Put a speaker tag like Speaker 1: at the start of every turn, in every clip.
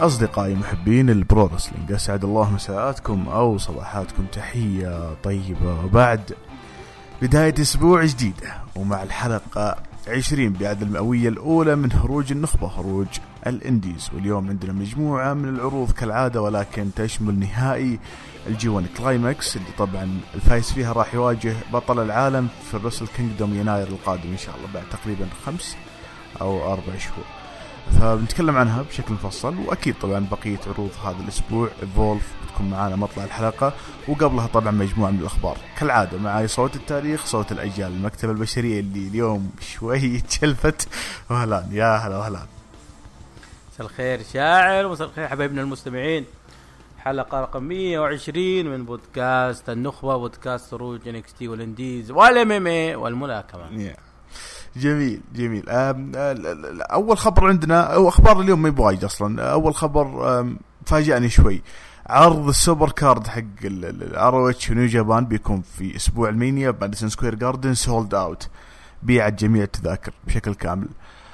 Speaker 1: أصدقائي محبين البرو رسلينج، أسعد الله مساءاتكم أو صباحاتكم، تحية طيبة بعد بداية أسبوع جديدة ومع الحلقة 20 بعد المئوية الأولى من هروج النخبة، هروج الانديز. واليوم عندنا مجموعة من العروض كالعادة، ولكن تشمل نهائي الجي 1 كلايمكس اللي طبعا الفايز فيها راح يواجه بطل العالم في الرسل كينجدوم يناير القادم إن شاء الله، بعد تقريبا 5 أو 4 شهور. فبنتكلم عنها بشكل مفصل، وأكيد طبعا بقية عروض هذا الأسبوع إيفولف بتكون معانا مطلع الحلقة، وقبلها طبعا مجموعة من الأخبار كالعادة. معاي صوت التاريخ، صوت الأجيال، المكتبة البشرية اللي اليوم شوي تشلفت. وهلا يا هلا وهلا.
Speaker 2: مساء الخير شاعر، ومساء الخير حبايبنا المستمعين. حلقة رقم 120 من بودكاست النخبة، بودكاست روج NXT والانديز والMMA والملاكمة.
Speaker 1: جميل جميل. أول خبر عندنا، أو أخبار اليوم ما يبغاج أصلا. أول خبر فاجأني شوي، عرض السوبر كارد حق ROH ونيو جابان بيكون في أسبوع المانيا بماديسون سكوير جاردن سولد أوت، بيعت جميع التذاكر بشكل كامل.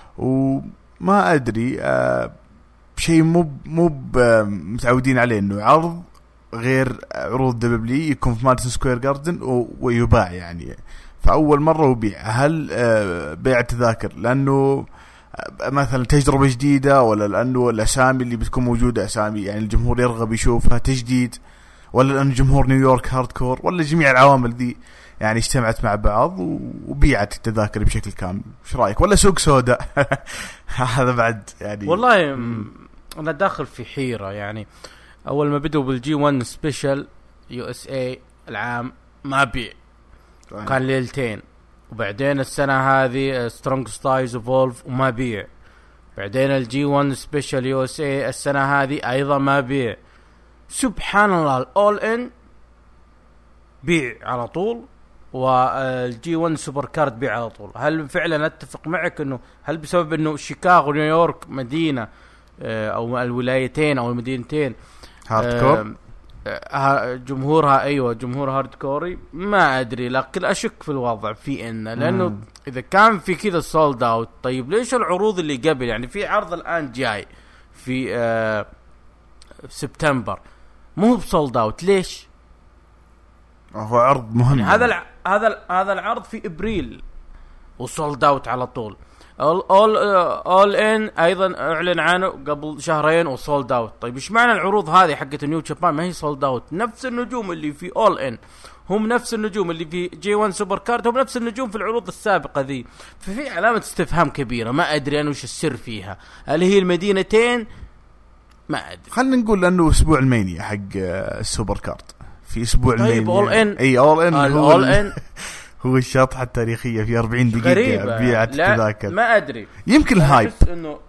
Speaker 1: وما أدري شيء مو متعودين عليه إنه عرض غير عروض دبليو يكون في ماديسون سكوير جاردن ويباع يعني. فأول مرة وبيع. هل بيع التذاكر لأنه مثلا تجربة جديدة، ولا لأنه الأسامي اللي بتكون موجودة أسامي يعني الجمهور يرغب يشوفها تجديد، ولا لأنه جمهور نيويورك هاردكور، ولا جميع العوامل دي يعني اجتمعت مع بعض وبيعت التذاكر بشكل كامل؟ ايش رأيك؟ ولا سوق سوداء؟ هذا بعد يعني
Speaker 2: والله أنا داخل في حيرة. يعني أول ما بدوا بالجي 1 سبيشال USA العام ما بيع، كان ليلتين. وبعدين السنة هذه سترونج ستايلز ايفولف وما بيع. بعدين الجي 1 سبيشال USA السنة هذه أيضا ما بيع. سبحان الله، الأول إن بيع على طول، والجي 1 سوبر كارد بيع على طول. هل فعلا أتفق معك إنه هل بسبب إنه شيكاغو ونيويورك مدينة أو الولايتين أو المدينتين
Speaker 1: هاردكور
Speaker 2: جمهورها ايوه جمهور هاردكوري؟ ما ادري، لكن اشك في الوضع في انه لانه اذا كان في كذا سولد اوت، طيب ليش العروض اللي قبل؟ يعني في عرض الان جاي في سبتمبر مو بسولد اوت، ليش؟
Speaker 1: هو عرض مهم
Speaker 2: يعني هذا العرض في ابريل وسولد اوت على طول. all in ايضا اعلن عنه قبل شهرين وسولد اوت. طيب ايش معنى العروض هذه حقت نيو جابان ما هي سولد اوت؟ نفس النجوم اللي في all in هم نفس النجوم اللي في جي 1 سوبر كارد، هم نفس النجوم في العروض السابقه ذي. ففي علامه استفهام كبيره، ما ادري انا وش السر فيها. هل هي المدينتين؟ ما ادري.
Speaker 1: خلينا نقول لانه اسبوع المانيا حق السوبر كارد في اسبوع المانيا.
Speaker 2: طيب all in
Speaker 1: اي all in هو الشطحة التاريخية في 40 دقيقة بيعت التذاكر.
Speaker 2: ما أدري،
Speaker 1: يمكن الهايب
Speaker 2: إنه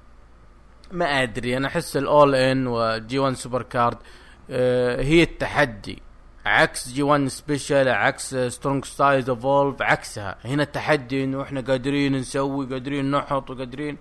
Speaker 2: ما أدري. أنا أحس الأول إن وجي 1 سوبر كارد هي التحدي، عكس جي 1 سبيشال، عكس سترونج ستايلز ايفولف، عكسها. هنا التحدي إنه إحنا قادرين نسوي، قادرين نحط، وقادرين.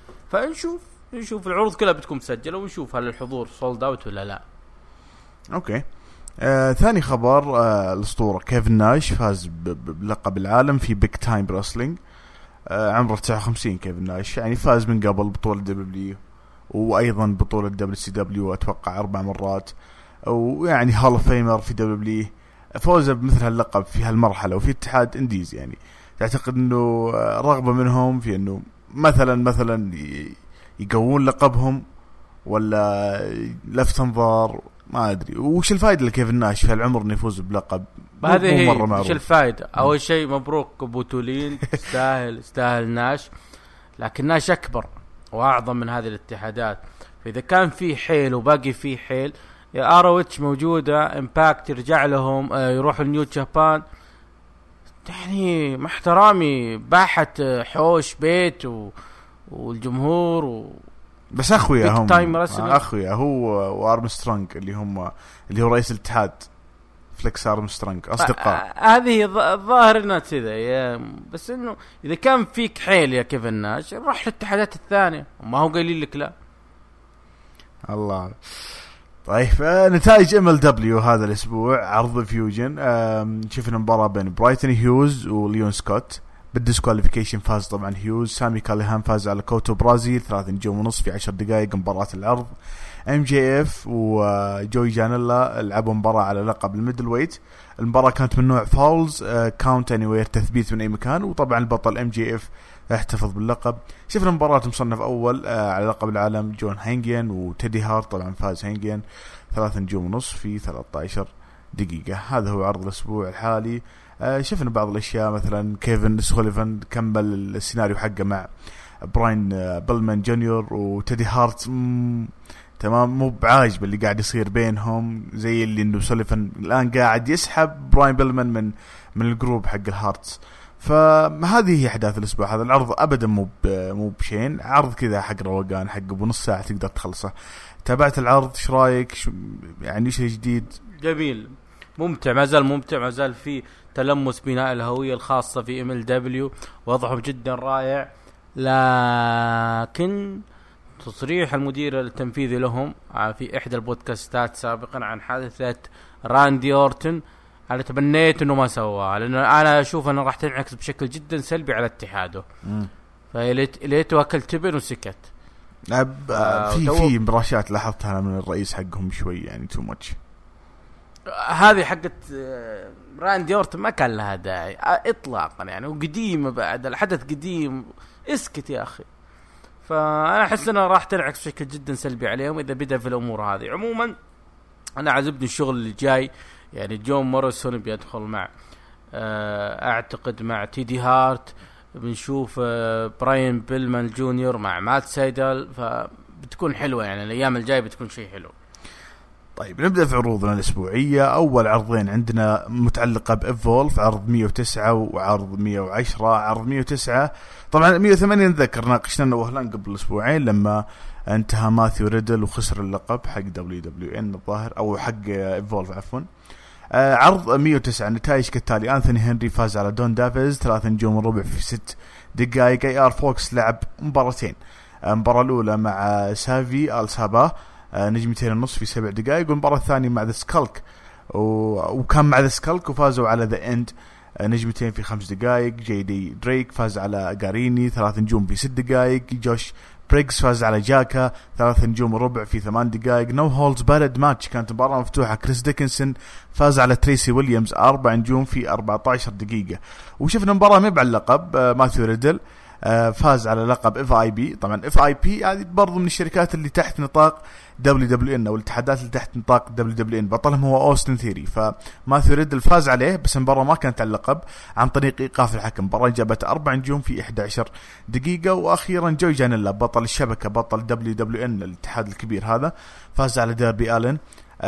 Speaker 2: فنشوف العروض كلها بتكون مسجلة، ونشوف هل الحضور سولد اوت ولا لا.
Speaker 1: أوكي. ثاني خبر، الأسطورة كيفن ناش فاز بلقب العالم في بيج تايم رسلينج. عمره 59 كيفن ناش، يعني فاز من قبل بطولة دبليو وأيضا بطولة WCW أتوقع 4 مرات، ويعني هول اوف فيمر في دبليو. فوزه بمثل هاللقب في هالمرحلة وفي اتحاد انديز، يعني تعتقد انه رغبة منهم في انه مثلا يقوون لقبهم، ولا لفت انظار؟ ما ادري. وش الفائده لكيفن ناش في هالعمر انه يفوز بلقب؟
Speaker 2: هذه هي وش الفائده؟ اول شيء مبروك بوتولين، استاهل ناش، لكن ناش اكبر واعظم من هذه الاتحادات. فاذا كان في حيل وباقي في حيل، يا ROH موجوده، امباكت يرجع لهم، يروحوا النيو جابان، يعني مع احترامي باحة حوش بيت والجمهور
Speaker 1: بس اخويا هم اخويا هو وارمسترونج اللي هو رئيس الاتحاد، فليكس ارمسترونج، اصدقاء.
Speaker 2: هذه الظاهر انها كذا. بس انه اذا كان فيك حيل يا كيفن ناش، روح للاتحادات الثانيه، ما هو قايل لك لا.
Speaker 1: الله. طيب نتائج MLW هذا الاسبوع. عرض فيوجن، شفنا مباراة بين برايتن هيوز وليون سكوت. بالديسكواليفيكيشن فاز طبعا هيوز. سامي كاليهان فاز على كوتو برازيل 3 نجوم ونص في 10 دقائق مباراة العرض. MJF وجوي جانيلا لعبوا مباراة على لقب الميدل ويت. المباراة كانت من نوع فاولز كاونت اني وير، تثبيت من اي مكان، وطبعا البطل MJF احتفظ باللقب. شفنا مباراة مصنف اول على لقب العالم جون هينجيان وتيدي هارت، طبعا فاز هينجيان 3 نجوم ونص في 13 دقيقة. هذا هو عرض الاسبوع الحالي. شفنا بعض الاشياء، مثلا كيفن سوليفان كمل السيناريو حقه مع براين بيلمان جونيور وتيدي هارت، تمام، مو بعاجب اللي قاعد يصير بينهم، زي اللي انه سوليفان الان قاعد يسحب براين بيلمان من الجروب حق الهارتس. فهذه هي احداث الاسبوع. هذا العرض ابدا مو بشين، عرض كذا حق روقان، حق بنص ساعه تقدر تخلصه. تابعت العرض، ايش رايك؟ يعني شيء جديد؟
Speaker 2: جميل، ممتع، ما زال ممتع، ما زال في تلمس بناء الهويه الخاصه في MLW، وضعهم جدا رائع. لكن تصريح المدير التنفيذي لهم في احدى البودكاستات سابقا عن حادثه راندي أورتن، انا تبنيت انه ما سواها، لانه انا اشوف انه راح تنعكس بشكل جدا سلبي على اتحاده. فليته اكل تبن وسكت.
Speaker 1: في مراشات لاحظتها من الرئيس حقهم شوي، يعني تو ماتش.
Speaker 2: هذه حقت راندي أورتن ما كان لها داعي اطلاقا، يعني وقديمه، بعد الحدث قديم، اسكت يا اخي. فانا احس انها راح تنعكس بشكل جدا سلبي عليهم اذا بدا في الامور هذه. عموما انا عجبني الشغل اللي جاي، يعني جون موريسون بيدخل مع اعتقد مع تيدي هارت، بنشوف براين بيلمان جونيور مع مات سايدل، فبتكون حلوه، يعني الايام الجايه بتكون شيء حلو.
Speaker 1: طيب نبدأ في عروضنا الأسبوعية. أول عرضين عندنا متعلقة بإيفولف، عرض 109 وعرض 110. عرض 109 طبعا 108 نذكر ناقشنا وهلان قبل أسبوعين لما انتهى ماثيو ريدل وخسر اللقب حق WWN الظاهر، أو حق إيفولف عفوا. عرض 109 نتائج كالتالي: أنثوني هنري فاز على دون دافيز 3 نجوم وربع في 6 دقائق. AR فوكس لعب مباراتين، المباراة الأولى مع سافي السابا نجمتين ونص في 7 دقائق، والمباراة الثانية مع ذا سكالك وكان مع ذا سكالك وفازوا على ذا اند نجمتين في 5 دقائق. JD دريك فاز على غاريني 3 نجوم في 6 دقائق. جوش بريغز فاز على جاكا 3 نجوم وربع في 8 دقائق. نو هولز بارد ماتش، كانت مباراة مفتوحة. كريس ديكنسون فاز على تريسي ويليامز 4 نجوم في 14 دقيقة. وشفنا مباراة مبع اللقب، ماثيو ريدل فاز على لقب FIB. طبعا FIP هذه برضو من الشركات اللي تحت نطاق WWN او الاتحادات اللي تحت نطاق WWN، بطلهم هو أوستن ثيري. فماثيو ريدل فاز عليه، بس المباراة ما كانت على اللقب عن طريق ايقاف الحكم. مباراة جابت 4 نجوم في 11 دقيقة. واخيرا جوي جانيلا بطل الشبكة، بطل WWN الاتحاد الكبير هذا، فاز على ديربي آلن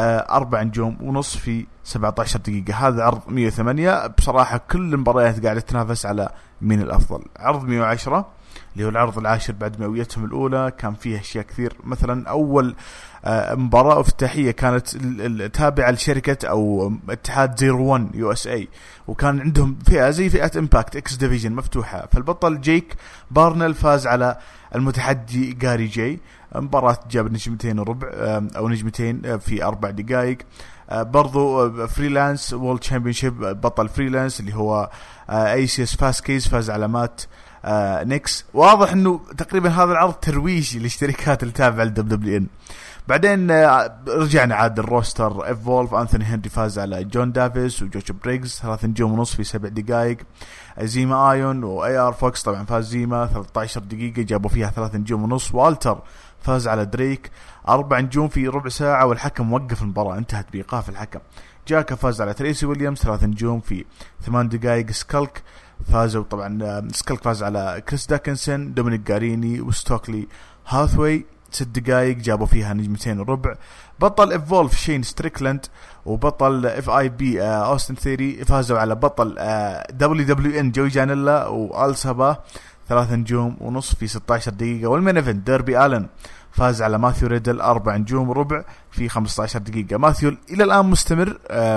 Speaker 1: 4 نجوم ونص في 17 دقيقة. هذا عرض 108. بصراحة كل المباريات قاعدة تنافس على مين الأفضل. عرض 110 اللي هو العرض العاشر بعد مئويتهم الأولى، كان فيه أشياء كثير. مثلا أول مباراة افتتاحية كانت تابعة لشركة أو اتحاد 01 USA، وكان عندهم فئة زي فئة امباكت اكس ديفيجن مفتوحة. فالبطل جيك بارنل فاز على المتحدي غاري جاي. مباراة جاب نجمتين وربع أو نجمتين في 4 دقائق. برضو فريلانس وورلد تشامبيونشيب، بطل فريلانس اللي هو ACS فاسكيز فاز على مات نيكس. واضح انه تقريبا هذا العرض ترويجي للشركات اللي تابعة للWWN. بعدين رجعنا عاد الروستر ايفولف. أنثوني هنري فاز على جون دافيس وجوش بريغز 3 نجوم ونص في 7 دقائق. زيما آيون وAR فوكس طبعا فاز زيما 13 دقيقة جابوا فيها 3 نجوم ونص. والتر فاز على دريك 4 نجوم في ربع ساعة، والحكم وقف المباراة، انتهت بإيقاف الحكم. جاكا فاز على تريسي ويليامز 3 نجوم في 8 دقائق. سكالك فازوا طبعا، سكالك فاز على كريس داكنسون، دومينيك غاريني وستوكلي هاثوي 6 دقائق جابوا فيها نجمتين وربع. بطل إيفولف شين ستريكلاند وبطل FIB أوستن ثيري فازوا على بطل WWN جوي جانيلا وألسابا 3 نجوم ونص في 16 دقيقة. والمين ايفنت ديربي آلن فاز على ماثيو ريدل 4 نجوم وربع في 15 دقيقة. ماثيو إلى الآن مستمر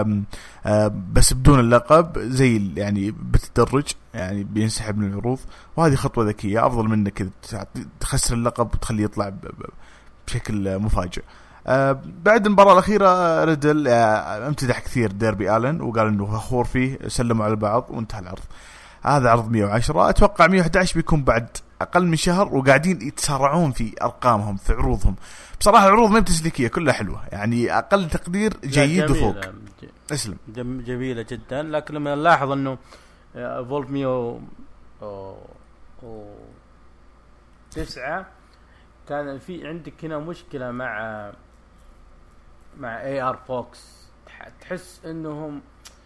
Speaker 1: بس بدون اللقب، زي يعني بالتدرج، يعني بينسحب من العروض، وهذه خطوة ذكية أفضل من إنك تخسر اللقب وتخليه يطلع بشكل مفاجئ. بعد المباراة الأخيرة ريدل امتدح كثير ديربي آلن وقال إنه فخور فيه، سلموا على بعض وانتهى العرض. هذا عرض 110. اتوقع 111 بيكون بعد اقل من شهر، وقاعدين يتسارعون في ارقامهم في عروضهم. بصراحه العروض ما بتسليكيه كلها حلوه، يعني اقل تقدير جيد وفوق. اسلم.
Speaker 2: جميله جدا، لكن لما نلاحظ انه فولف 109 كان في عندك هنا مشكله مع اي ار فوكس. تحس انهم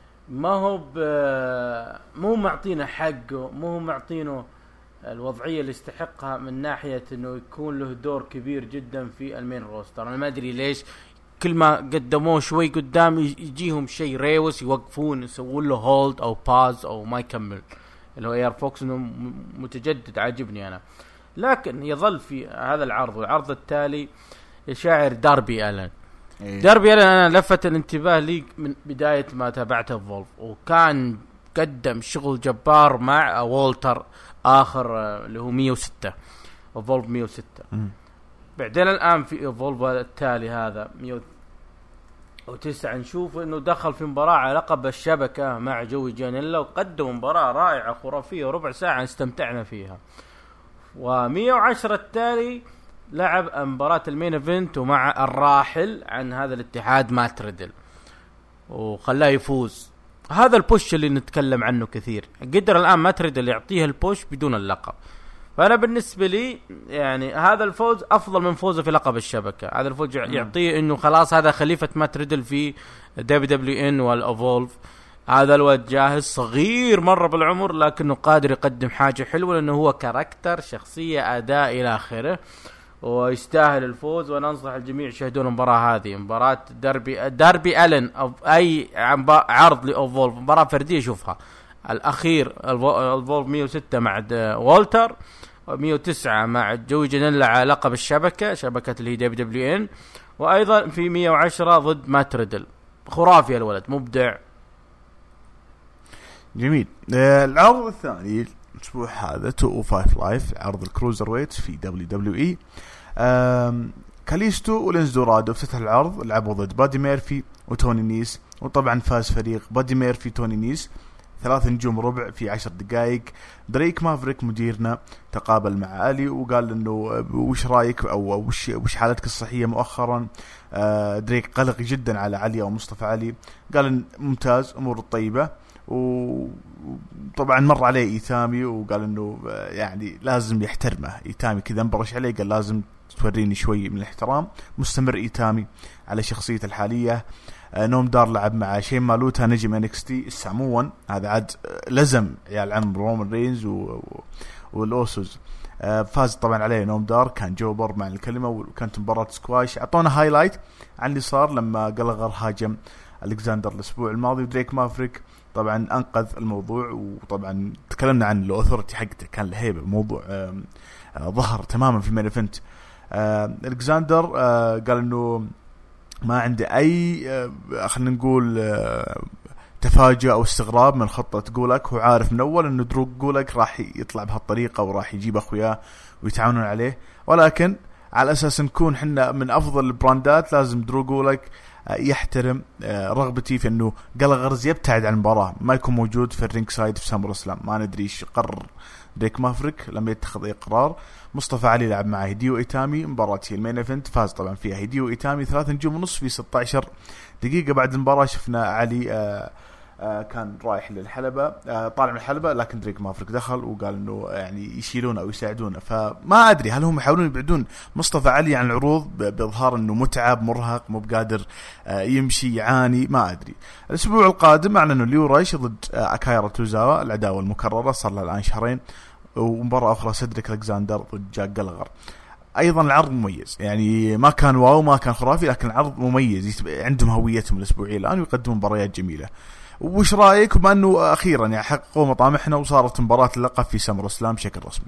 Speaker 2: مو معطينه حقه، مو معطينه الوضعيه اللي يستحقها من ناحيه انه يكون له دور كبير جدا في المين روستر. انا ما ادري ليش كل ما قدموه شوي قدام يجيهم شيء ريوس يوقفون يسوون له هولد او باز او ما يكمل. اللي هو اير فوكس انه متجدد، عاجبني انا. لكن يظل في هذا العرض والعرض التالي شاعر داربي ألن. داربي ألن انا لفت الانتباه لي من بدايه ما تابعته فولف، وكان قدم شغل جبار مع وولتر اخر اللي هو 106 وفولف 106. بعدين الان في فولف التالي هذا 109 نشوف انه دخل في مباراة على لقب الشبكة مع جوي جانيلا، وقدم مباراة رائعة خرافية وربع ساعة استمتعنا فيها. و110 التالي لعب مباراة المين ايفنت ومع الراحل عن هذا الاتحاد مات ريدل وخلاه يفوز. هذا البوش اللي نتكلم عنه كثير، قدر الان مات ريدل يعطيه البوش بدون اللقب. فأنا بالنسبة لي يعني هذا الفوز أفضل من فوزه في لقب الشبكة. هذا الفوز يعطيه إنه خلاص هذا خليفة مات ريدل في WWE والأفولف. هذا الواد جاهز، صغير مرة بالعمر لكنه قادر يقدم حاجة حلوة، لأنه هو كاركتر، شخصية، أداء إلى آخره، ويستاهل الفوز. وننصح الجميع يشاهدون المباراة هذه، مباراة داربي ألن أو أي عرض لأفولف، مباراة فردية شوفها. الأخير الفولف 106 مع والتر، 109 مع جوي جانيلا على لقب الشبكة، شبكة اللي هي WWE، وأيضا في 110 ضد مات ريدل. خرافي الولد، مبدع.
Speaker 1: جميل. العرض الثاني الأسبوع هذا 205 لايف، عرض الكروزر ويت في WWE. كاليستو ولينز دورادو افتتح العرض، لعبوا ضد بادي ميرفي وتوني نيس، وطبعا فاز فريق بادي ميرفي توني نيس 3 نجوم ربع في 10 دقائق. دريك مافريك مديرنا تقابل مع علي وقال انه وش رايك او وش حالتك الصحيه مؤخرا. دريك قلق جدا على علي او مصطفى علي، قال ممتاز امور طيبه، وطبعا مر عليه ايتامي وقال انه يعني لازم يحترمه. ايتامي كذا انبرش عليه قال لازم توريني شوي من الاحترام. مستمر ايتامي على شخصيته الحاليه. نوم دار لعب مع شين مالوتا نجم انكستي الساموان، هذا عاد لزم عيال عم رومان رينز والاوسوس. فاز طبعا عليه نوم دار، كان جوبر مع الكلمه، وكانت مباراه سكواش. اعطونا هايلايت عن اللي صار لما قلغر هاجم الكساندر الاسبوع الماضي، ودريك مافريك طبعا انقذ الموضوع. وطبعا تكلمنا عن الاوثورتي حقته، كان الهيبه الموضوع ظهر تماما في المين ايفنت. الكساندر قال انه ما عنده اي خلينا نقول تفاجؤ او استغراب من خطه جولك. هو عارف من اول انه درو جولك راح يطلع بهالطريقه وراح يجيب اخوياه ويتعاونون عليه، ولكن على اساس نكون حنا من افضل البراندات لازم درو جولك يحترم رغبتي في انه قلغرز يبتعد عن المباراه، ما يكون موجود في الرينج سايد في سامر اسلام. ما ندري ايش قرر دريك مافريك لما يتخذ اي قرار. مصطفى علي لعب مع هيديو ايتامي، مباراة المين ايفنت فاز طبعا فيها هيديو ايتامي 3 نجوم ونص في 16 دقيقة. بعد المباراة شفنا علي كان رايح للحلبة، طالع من الحلبة، لكن دريك مافريك دخل وقال انه يعني يشيلونه او يساعدونه. فما ادري هل هم يحاولون يبعدون مصطفى علي عن العروض باظهار انه متعب مرهق مو بقادر يمشي يعاني، ما ادري. الاسبوع القادم اعلنوا ليو رايش ضد اكايرا توزاوا، العداوة المكررة صار لها الان شهرين. ومباراة اخرى سيدريك الكساندر ضد جاك جلغر. ايضا العرض مميز، يعني ما كان واو ما كان خرافي، لكن العرض مميز، عندهم هويتهم الاسبوعية الان ويقدمون مباريات جميلة. وش رايك بما انه اخيرا يعني حققوا مطامحنا وصارت مباراة اللقب في سمر اسلام بشكل رسمي؟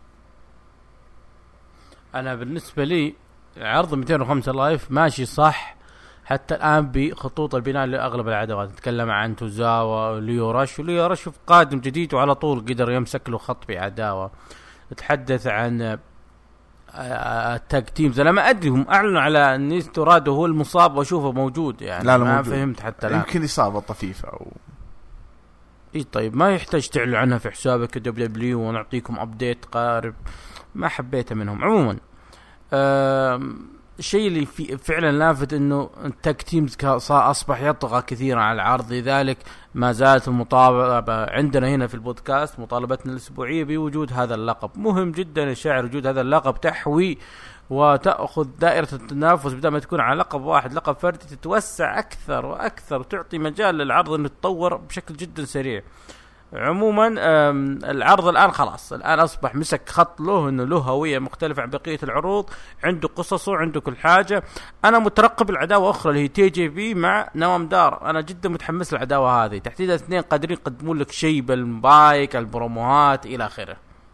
Speaker 2: انا بالنسبه لي عرض 205 لايف ماشي صح حتى الان بخطوط البناء لاغلب العداوات. نتكلم عن توزاوا وليو راش، وليو راش قادم جديد وعلى طول قدر يمسك له خط بعداوه. نتحدث عن التاج تيمز، انا ما ادري هم اعلنوا على نيس تورادو هو المصاب واشوفه موجود، يعني
Speaker 1: لا
Speaker 2: ما
Speaker 1: موجود.
Speaker 2: فهمت حتى الان،
Speaker 1: يمكن اصابه طفيفه
Speaker 2: اي طيب ما يحتاج تعلن عنها في حسابك دبليو ونعطيكم ابديت قارب، ما حبيته منهم. عموما الشيء اللي فعلا لافت انه التاك تيمز اصبح يطغى كثيرا على العرض، لذلك ما زالت المطالبه عندنا هنا في البودكاست مطالبتنا الاسبوعيه بوجود هذا اللقب. مهم جدا يا شاعر وجود هذا اللقب، تحوي وتأخذ دائرة التنافس بدل ما تكون على لقب واحد لقب فردي تتوسع أكثر وأكثر وتعطي مجال للعرض أنه يتطور بشكل جدا سريع. عموما العرض الآن خلاص، الآن أصبح مسك خط له أنه له هوية مختلفة عن بقية العروض، عنده قصصه عنده كل حاجة. أنا مترقب العداوة أخرى اللي هي تي جي بي مع نوام دار، أنا جدا متحمس العداوة هذه، تحديدا اثنين قادرين يقدمون لك شيء بالمايك البروموهات إلى آخره.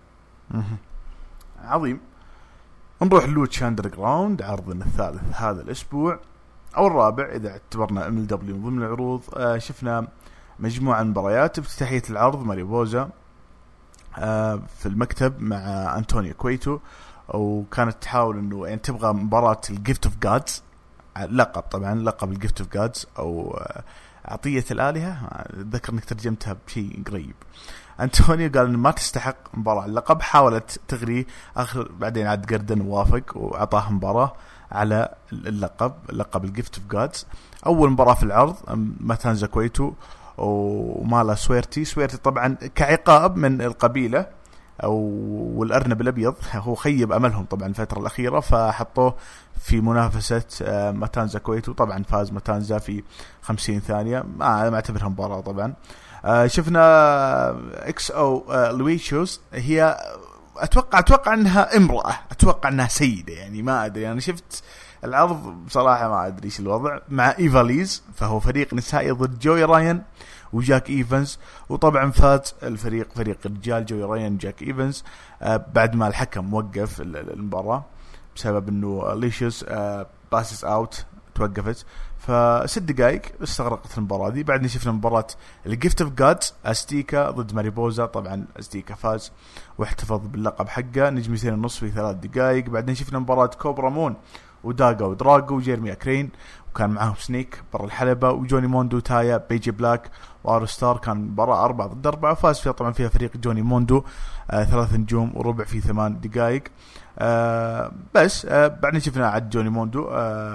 Speaker 1: عظيم. نروح لوتش أندر جراوند، عرضنا الثالث هذا الأسبوع أو الرابع إذا اعتبرنا MLW ضمن العروض. شفنا مجموعة مباريات. افتتاحية العرض ماريبوزا في المكتب مع أنتونيو كويتو، وكانت تحاول إنه يعني تبغى مباراة الجيفت اوف جادز، لقب طبعا لقب الجيفت اوف جادز أو عطية الآلهة، أتذكر إنك ترجمتها بشيء قريب. أنتونيو قال إنه ما تستحق مباراة على اللقب، حاولت تغري آخر، بعدين عاد جردن وافق وأعطاه مباراة على لقب الجيفت اوف جادز. أول مباراة في العرض ماتانزا كويتو ومالا سويرتي طبعا كعقاب من القبيلة والأرنب الأبيض، هو خيب أملهم طبعا الفترة الأخيرة، فحطوه في منافسة ماتانزا كويتو. طبعا فاز ماتانزا في 50 ثانية، ما اعتبرها مباراة طبعا. شفنا اكس او لويشوس، هي اتوقع انها امرأة، اتوقع انها سيدة، يعني ما ادري، انا شفت العرض بصراحة ما ادري ايش الوضع. مع ايفاليز، فهو فريق نسائي ضد جوي راين وجاك ايفنز، وطبعا فاز الفريق فريق الرجال جوي راين وجاك ايفنز بعد ما الحكم وقف المباراة بسبب انه ليشوس باسس اوت توقفت. ف6 دقائق استغرقت المباراة دي. بعدين شفنا مباراة الجيفت اوف جادز أستيكا ضد ماريبوزا، طبعا أستيكا فاز واحتفظ باللقب حقه، نجمتين ونص في 3 دقائق. بعدين شفنا مباراة كوبرا مون وداغا ودراغو وجيرمي أكرين، وكان معهم سنيك برا الحلبة، وجوني موندو تايا بيجي بلاك وارو ستار. كان مباراة 4 ضد 4، وفاز فيها طبعا فيها فريق جوني موندو 3 نجوم وربع في 8 دقائق. بس بعدين شفنا عد جوني موندو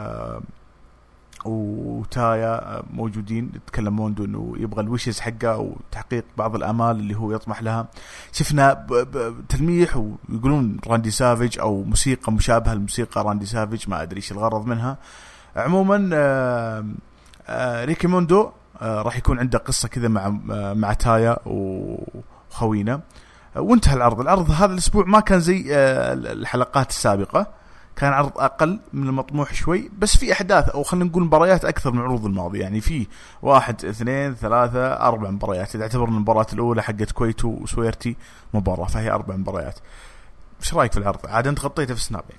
Speaker 1: وتايا موجودين، يتكلم موندو انه يبغى الويشز حقه وتحقيق بعض الامال اللي هو يطمح لها. شفنا تلميح ويقولون راندي سافيج او موسيقى مشابهه لموسيقى راندي سافيج، ما ادري ايش الغرض منها. عموما ريكي موندو راح يكون عنده قصه كذا مع تايا وخوينا. وانتهى العرض هذا الاسبوع ما كان زي الحلقات السابقه، كان عرض أقل من المطموح شوي، بس في أحداث أو خلينا نقول مباريات أكثر من العروض الماضية. يعني في 1 2 3 4 مباريات، إذا اعتبرنا المباراة الأولى حقت كويتو وسويرتي مباراة، فهي 4 مباريات. إيش رأيك في العرض؟ عاد أنت غطيته في سناب.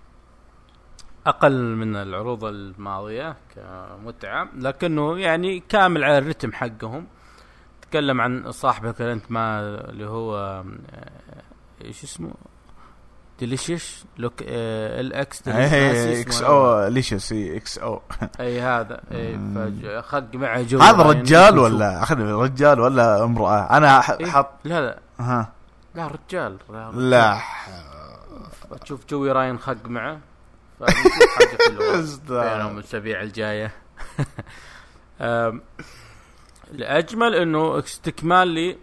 Speaker 2: أقل من العروض الماضية كمتعة، لكنه يعني كامل على الرتم حقهم. تكلم عن صاحبك أنت ما اللي هو إيش اسمه ديليشيش لوك الاكس
Speaker 1: اكس او ليشيس اكس او
Speaker 2: اي هذا فخق معه جو.
Speaker 1: هذا رجال ولا اخذ رجال ولا امراه؟ انا حط
Speaker 2: لا
Speaker 1: ها
Speaker 2: لا رجال
Speaker 1: لا
Speaker 2: تشوف جوي راين خق معه، فنشوف حاجه حلوه بينهم الاسابيع الجايه. الاجمل انه استكمال لي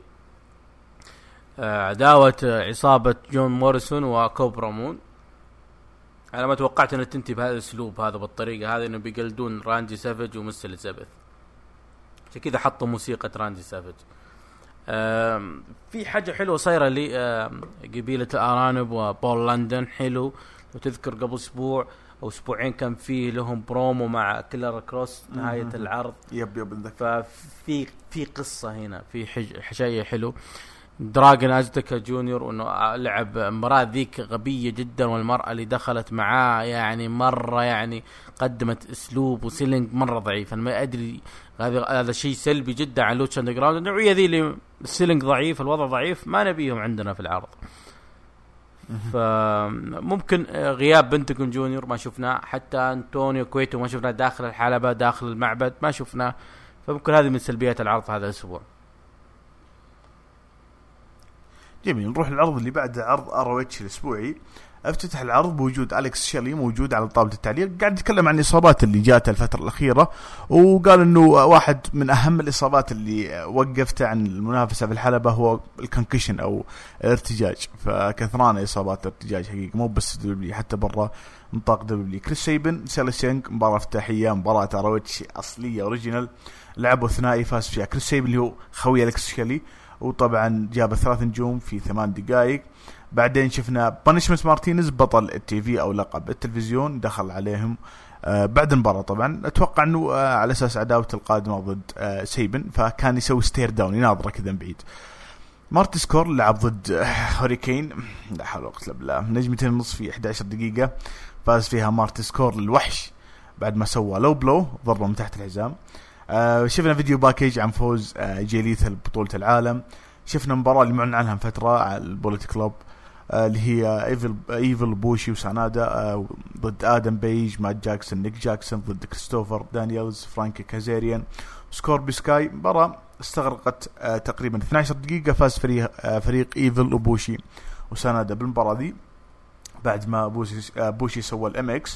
Speaker 2: عداوة عصابة جون موريسون وكوبرا مون. أنا ما توقعت أن تنتهي بهذا الأسلوب هذا بالطريقة هذه، إنه بيقلدون راندي سافيج ومس إليزابيث، عشان كذا حطوا موسيقى راندي سافيج. في حاجة حلوة صايرة لي قبيلة الأرانب وبول لندن، حلو. لو تذكر قبل أسبوع أو أسبوعين كان فيه لهم برومو مع كيلر كروس نهاية العرض. ففي قصة هنا، في حشاية حلو. دراغن أزتكا جونيور وانه لعب المباراة ذيك غبية جدا، والمرأة اللي دخلت معاه يعني مرة يعني قدمت اسلوب وسيلينج مرة ضعيف. انا ما ادري هذا شيء سلبي جدا على لوتش اندرجراوند، النوعية ذي اللي السيلينج ضعيف الوضع ضعيف ما نبيهم عندنا في العرض. فممكن غياب بنتكون جونيور ما شفناه، حتى أنتونيو كويتو ما شفناه داخل الحلبة داخل المعبد ما شفناه، فممكن هذه من سلبيات العرض هذا الأسبوع.
Speaker 1: جميل. نروح للعرض اللي بعده، عرض ROH الاسبوعي. افتتح العرض بوجود أليكس شيلي موجود على طاولة التعليق، قاعد يتكلم عن الإصابات اللي جاءت الفترة الأخيرة، وقال إنه واحد من أهم الإصابات اللي وقفته عن المنافسة في الحلبة هو الكونكشن أو الارتجاج. فكثران إصابات الارتجاج حقيقة، مو بس دبليو، حتى برا نطاق دبليو. كريس سيبن سيلي سينك، مباراة افتتاحية، مباراة ROH أصلية أوريجينال، لعبوا ثنائي فاز فيها كريس سيبن اللي هو خوي أليكس شيلي، وطبعا جاب 3 نجوم في 8 دقائق. بعدين شفنا بانشمنت مارتينيز بطل التي في او لقب التلفزيون دخل عليهم بعد المباراة. طبعا اتوقع انه على اساس عداوة القادمة ضد سيبن، فكان يسوي ستير داون يناظره كذا من بعيد. مارتي سكور لعب ضد هوريكين، لا حول ولا قوة بالله، نجمتين ونص في 11 دقيقة فاز فيها مارتي سكور للوحش بعد ما سوى لو بلو ضربه من تحت الحزام. شفنا فيديو باكيج عن فوز جي ليثل ببطولة العالم. شفنا مباراة اللي معلن عنها من فترة على البوليت كلوب اللي هي ايفل بوشي وسانادا ضد ادم بيج، مات جاكسون، نيك جاكسون ضد كريستوفر دانييلز، فرانكي كازاريان، سكوربي سكاي. مباراة استغرقت تقريبا 12 دقيقة. فاز فريق ايفل وبوشي وسانادا بالمباراة دي بعد ما بوشي سوى الام اكس،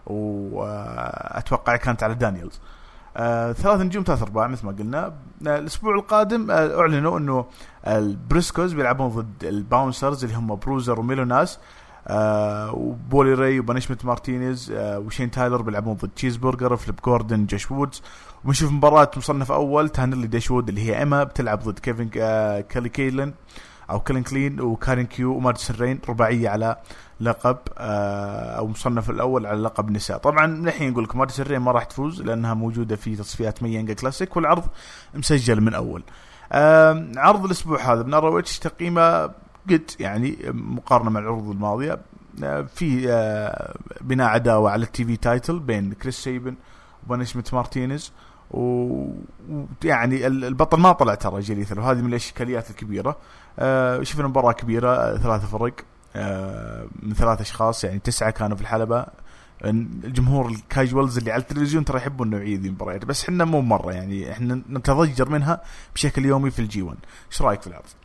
Speaker 1: واتوقع كانت على دانييلز. 3 نجوم 3 أرباع مثل ما قلنا. الأسبوع القادم أعلنوا أنه البريسكوز بيلعبون ضد الباونسرز اللي هم بروزر وميلوناس، وبولي راي وبانشمنت مارتينيز وشين تايلر بيلعبون ضد تشيز برجر، فليب جوردن، جاش وودز. ونشوف مباراة مصنف أول تانيلي داشوود اللي هي إما بتلعب ضد كيفن كالي كيلن أو كيلن كلين وكارين كيو وماديسون رين، رباعية على لقب أو مصنف الأول على لقب نساء. طبعا الحين نقول لكم ماديسون رين ما راح تفوز لأنها موجودة في تصفيات ميانجا كلاسيك، والعرض مسجل من أول. عرض الأسبوع هذا من ROH تقييمه قد يعني مقارنة مع العروض الماضية، في بناء عداوة على التي في تايتل بين كريس سيبن وبانشمنت مارتينيز، ويعني البطل ما طلع ترى جليثل، وهذه من الاشكاليات الكبيره. شفنا مباراه كبيره، 3 فرق من 3 اشخاص، يعني 9 كانوا في الحلبه. الجمهور الكاجوالز اللي على التلفزيون ترى يحبون نوعيه ذي المباريات، بس احنا مو مره، يعني احنا نتضجر منها بشكل يومي في الجي 1. ايش رايك في العرض؟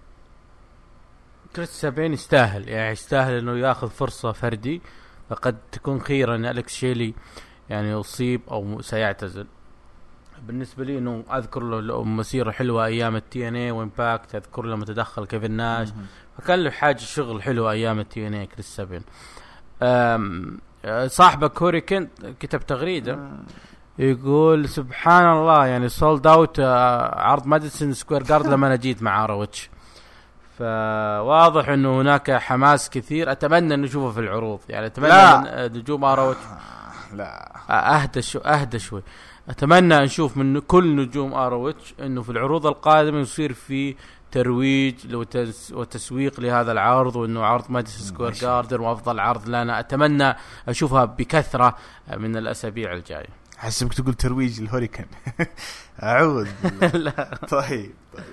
Speaker 2: كريس سابين يستاهل، يعني يستاهل انه ياخذ فرصه فردي، فقد تكون خيرا ان أليكس شيلي يعني يصيب او سيعتزل. بالنسبه لي انه اذكر له مسيره حلوه ايام التي ان اي وامباكت، اذكر له متدخل كيفن ناش، فكان له حاجه شغل حلو ايام التي ان اي كريس سابين. صاحبه كوريكن كتب تغريده يقول سبحان الله يعني سولد اوت عرض ماديسون سكوير جارد لما انا جيت مع روتش، فواضح انه هناك حماس كثير. اتمنى ان نشوفه في العروض، يعني اتمنى من نجوم روتش لا اهدى شوي. اتمنى نشوف من كل نجوم ROH انه في العروض القادمه يصير في ترويج وتسويق لهذا العرض، وانه عرض ماديسون سكوير جاردن وافضل عرض لنا. اتمنى اشوفها بكثره من الاسابيع الجايه.
Speaker 1: حسبك تقول ترويج الهوريكان. اعوذ لا. طيب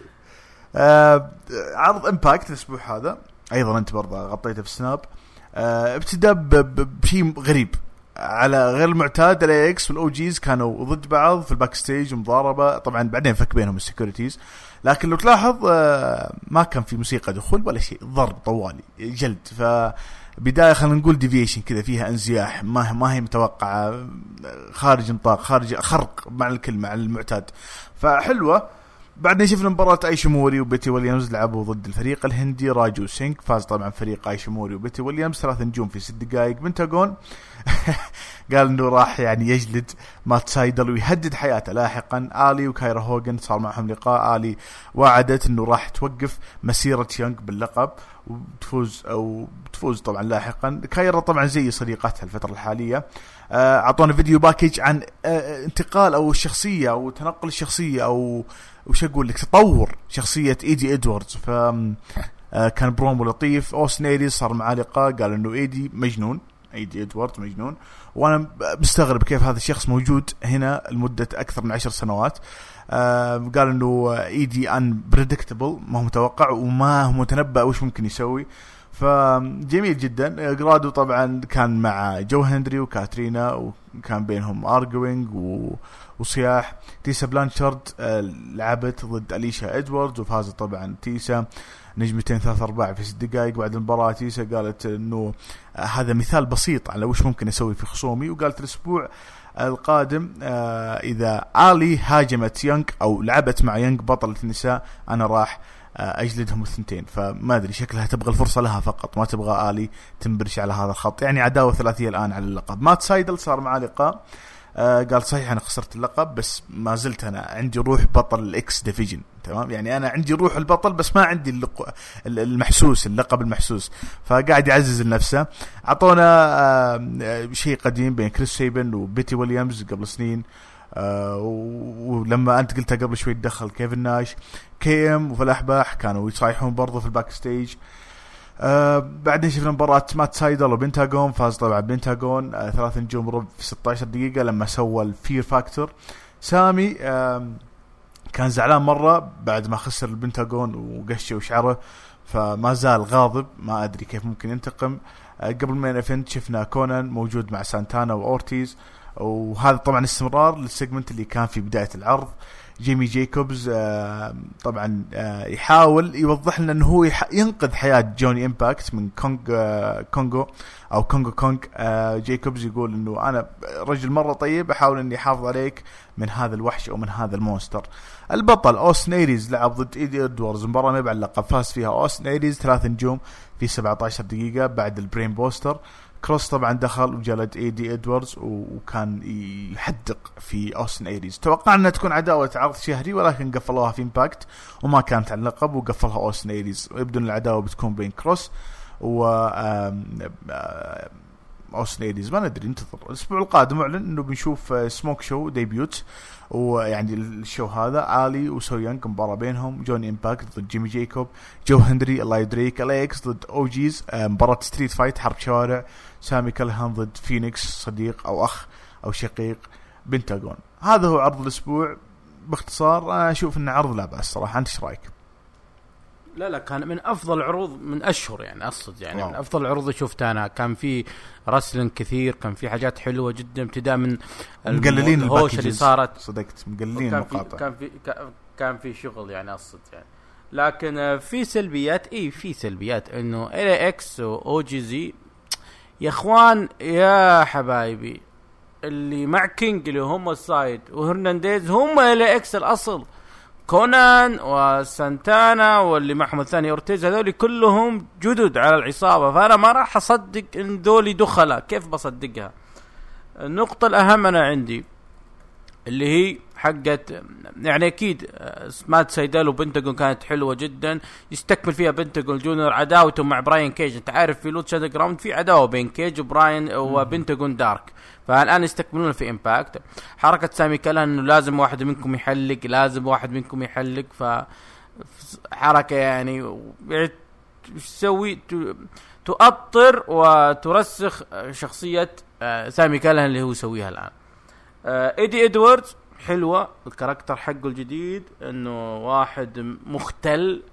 Speaker 1: عرض امباكت الاسبوع هذا ايضا انت برضه غطيته في سناب. ابتدى بشيء غريب على غير المعتاد. الاكس والاوجيز كانوا ضد بعض في الباك ستيج ومضاربه، طبعا بعدين فك بينهم السكيورتيز، لكن لو تلاحظ ما كان في موسيقى دخول ولا شيء، ضرب طوالي جلد. فبدايه خلينا نقول ديفيشن كذا، فيها انزياح ما هي متوقعه، خارج نطاق، خارج خرق مع الكلمه على المعتاد، فحلوه. بعدين شفنا مباراة ايشيموري وبيتي ويليامز لعبوا ضد الفريق الهندي راجو سينك. فاز طبعا فريق ايشيموري وبيتي ويليامز 3 نجوم في 6 دقائق. بنتاغون قال انه راح يعني يجلد مات سايدل ويهدد حياته لاحقا. آلي وكايرا هوغن صار معهم لقاء. آلي وعدت انه راح توقف مسيرة يونغ باللقب وتفوز طبعا لاحقا. كايرا طبعا زي صديقتها الفترة الحالية. اعطونا فيديو باكيج عن انتقال او الشخصية او تنقل الشخصية او وش اقول لك تطور شخصية ايدي ادواردز. ف كان برومو لطيف. اوستن ايديز صار معاه لقاء، قال انه ايدي مجنون، ايدي ادواردز مجنون، وانا مستغرب كيف هذا الشخص موجود هنا لمدة اكثر من 10 سنوات. قال انه ايدي unpredictable، ما هو متوقع وما هو متنبأ وش ممكن يسوي. فجميل جدا. جرادو طبعا كان مع جو هنري وكاترينا، وكان بينهم ارجوينج وصياح. تيسا بلانشارد لعبت ضد أليشا إدواردز وفازت طبعا تيسا نجمتين 3-4 في 6 دقائق. بعد المباراة تيسا قالت انه هذا مثال بسيط على وش ممكن اسوي في خصومي، وقالت الاسبوع القادم اذا آلي هاجمت يونغ او لعبت مع يونغ بطلة النساء انا راح اجلدهم الثنتين. فما ادري شكلها تبغى الفرصة لها فقط، ما تبغى آلي تنبرش على هذا الخط. يعني عداوة ثلاثية الان على اللقب. مات سايدل صار معاه لقاء، قال صحيح انا خسرت اللقب بس ما زلت انا عندي روح بطل الاكس ديفيجن، تمام؟ يعني انا عندي روح البطل بس ما عندي المحسوس، اللقب المحسوس. فقاعد يعزز لنفسه. عطونا شيء قديم بين كريس سيبن وبيتي ويليامز قبل سنين، ولما انت قلتها قبل شوي تدخل كيفن ناش. كي ام وفي الأحباح كانوا يصايحون برضه في الباك ستيج. بعدين شفنا مباراة مات سايدل وبنتاغون، فاز طبعا بنتاغون 3 نجوم ربع في 16 دقيقة لما سوى الفير فاكتور. سامي كان زعلان مرة بعد ما خسر البنتاغون وقشه وشعره، فما زال غاضب، ما أدري كيف ممكن ينتقم. قبل ما ينفنت شفنا كونان موجود مع سانتانا وأورتيز، وهذا طبعا استمرار للسيجمنت اللي كان في بداية العرض. جيمي جايكوبز طبعا يحاول يوضح لنا انه هو ينقذ حياة جوني امباكت من كونغو او كونغ. جايكوبز يقول انه انا رجل مرة طيب، احاول اني احافظ عليك من هذا الوحش او من هذا المونستر. البطل اوستن ايريز لعب ضد ايدي ادواردز، مباراة ما يبع اللقب، فاز فيها اوستن ايريز 3 نجوم في 17 دقيقة بعد البرين بوستر. كروس طبعا دخل وجلد ايدي ادواردز وكان يحدق في اوستن ايريز. توقعنا انها تكون عداوة عرض شهري، ولكن قفلوها في امباكت وما كانت على اللقب وقفلها اوستن ايريز. ويبدو ان العداوة بتكون بين كروس و اوستن ايريز. ما ندري، ننتظر. الاسبوع القادم اعلن انه بنشوف سموك شو ديبيوت، ويعني الشو هذا آلي وسو يونغ مباراة بينهم، جوني امباكت ضد جيمي جايكوب، جو هنري، الاي دريك، الاكس ضد اوجيز، مباراة ستريت فايت حرب شوارع، سامي كالهان ضد فينيكس صديق او اخ او شقيق بنتاغون. هذا هو عرض الاسبوع باختصار. انا اشوف انه عرض لا بأس صراحة. انت ايش رايك؟
Speaker 2: لا كان من افضل عروض من اشهر، يعني اقصد يعني من افضل العروض اللي شفتها انا. كان في رسلين كثير، كان في حاجات حلوه جدا، ابتداء من
Speaker 1: مقللين
Speaker 2: الهوش اللي صارت،
Speaker 1: صدقت مقللين المقاطع،
Speaker 2: كان في شغل يعني اقصد يعني. لكن في سلبيات، في سلبيات انه اي اكس او جي زي يا اخوان يا حبايبي، اللي مع كينج اللي هم السايد وهرنانديز هم اي اكس الاصل. كونان وسانتانا واللي معهم الثاني اورتيز، هذول كلهم جدد على العصابة، فأنا ما راح أصدق إن ذولي دخلة. كيف بصدقها؟ النقطة الأهم أنا عندي اللي هي حقت، يعني أكيد مات سايدل وبنتاغون كانت حلوة جدا، يستكمل فيها بنتاغون جونيور عداوته مع براين كيج. أنت عارف في لوتش أندرجراوند في عداوة بين كيج وبراين وبنتاغون دارك، فالآن يستكملون في إمباكت. حركة سامي كالهان إنه لازم واحد منكم يحلق، لازم واحد منكم يحلق، فحركة يعني تسوي تؤطر وترسخ شخصية سامي كالهان اللي هو يسويها الآن. إيدي إدواردز حلوة، الكاركتر حقه الجديد إنه واحد مختل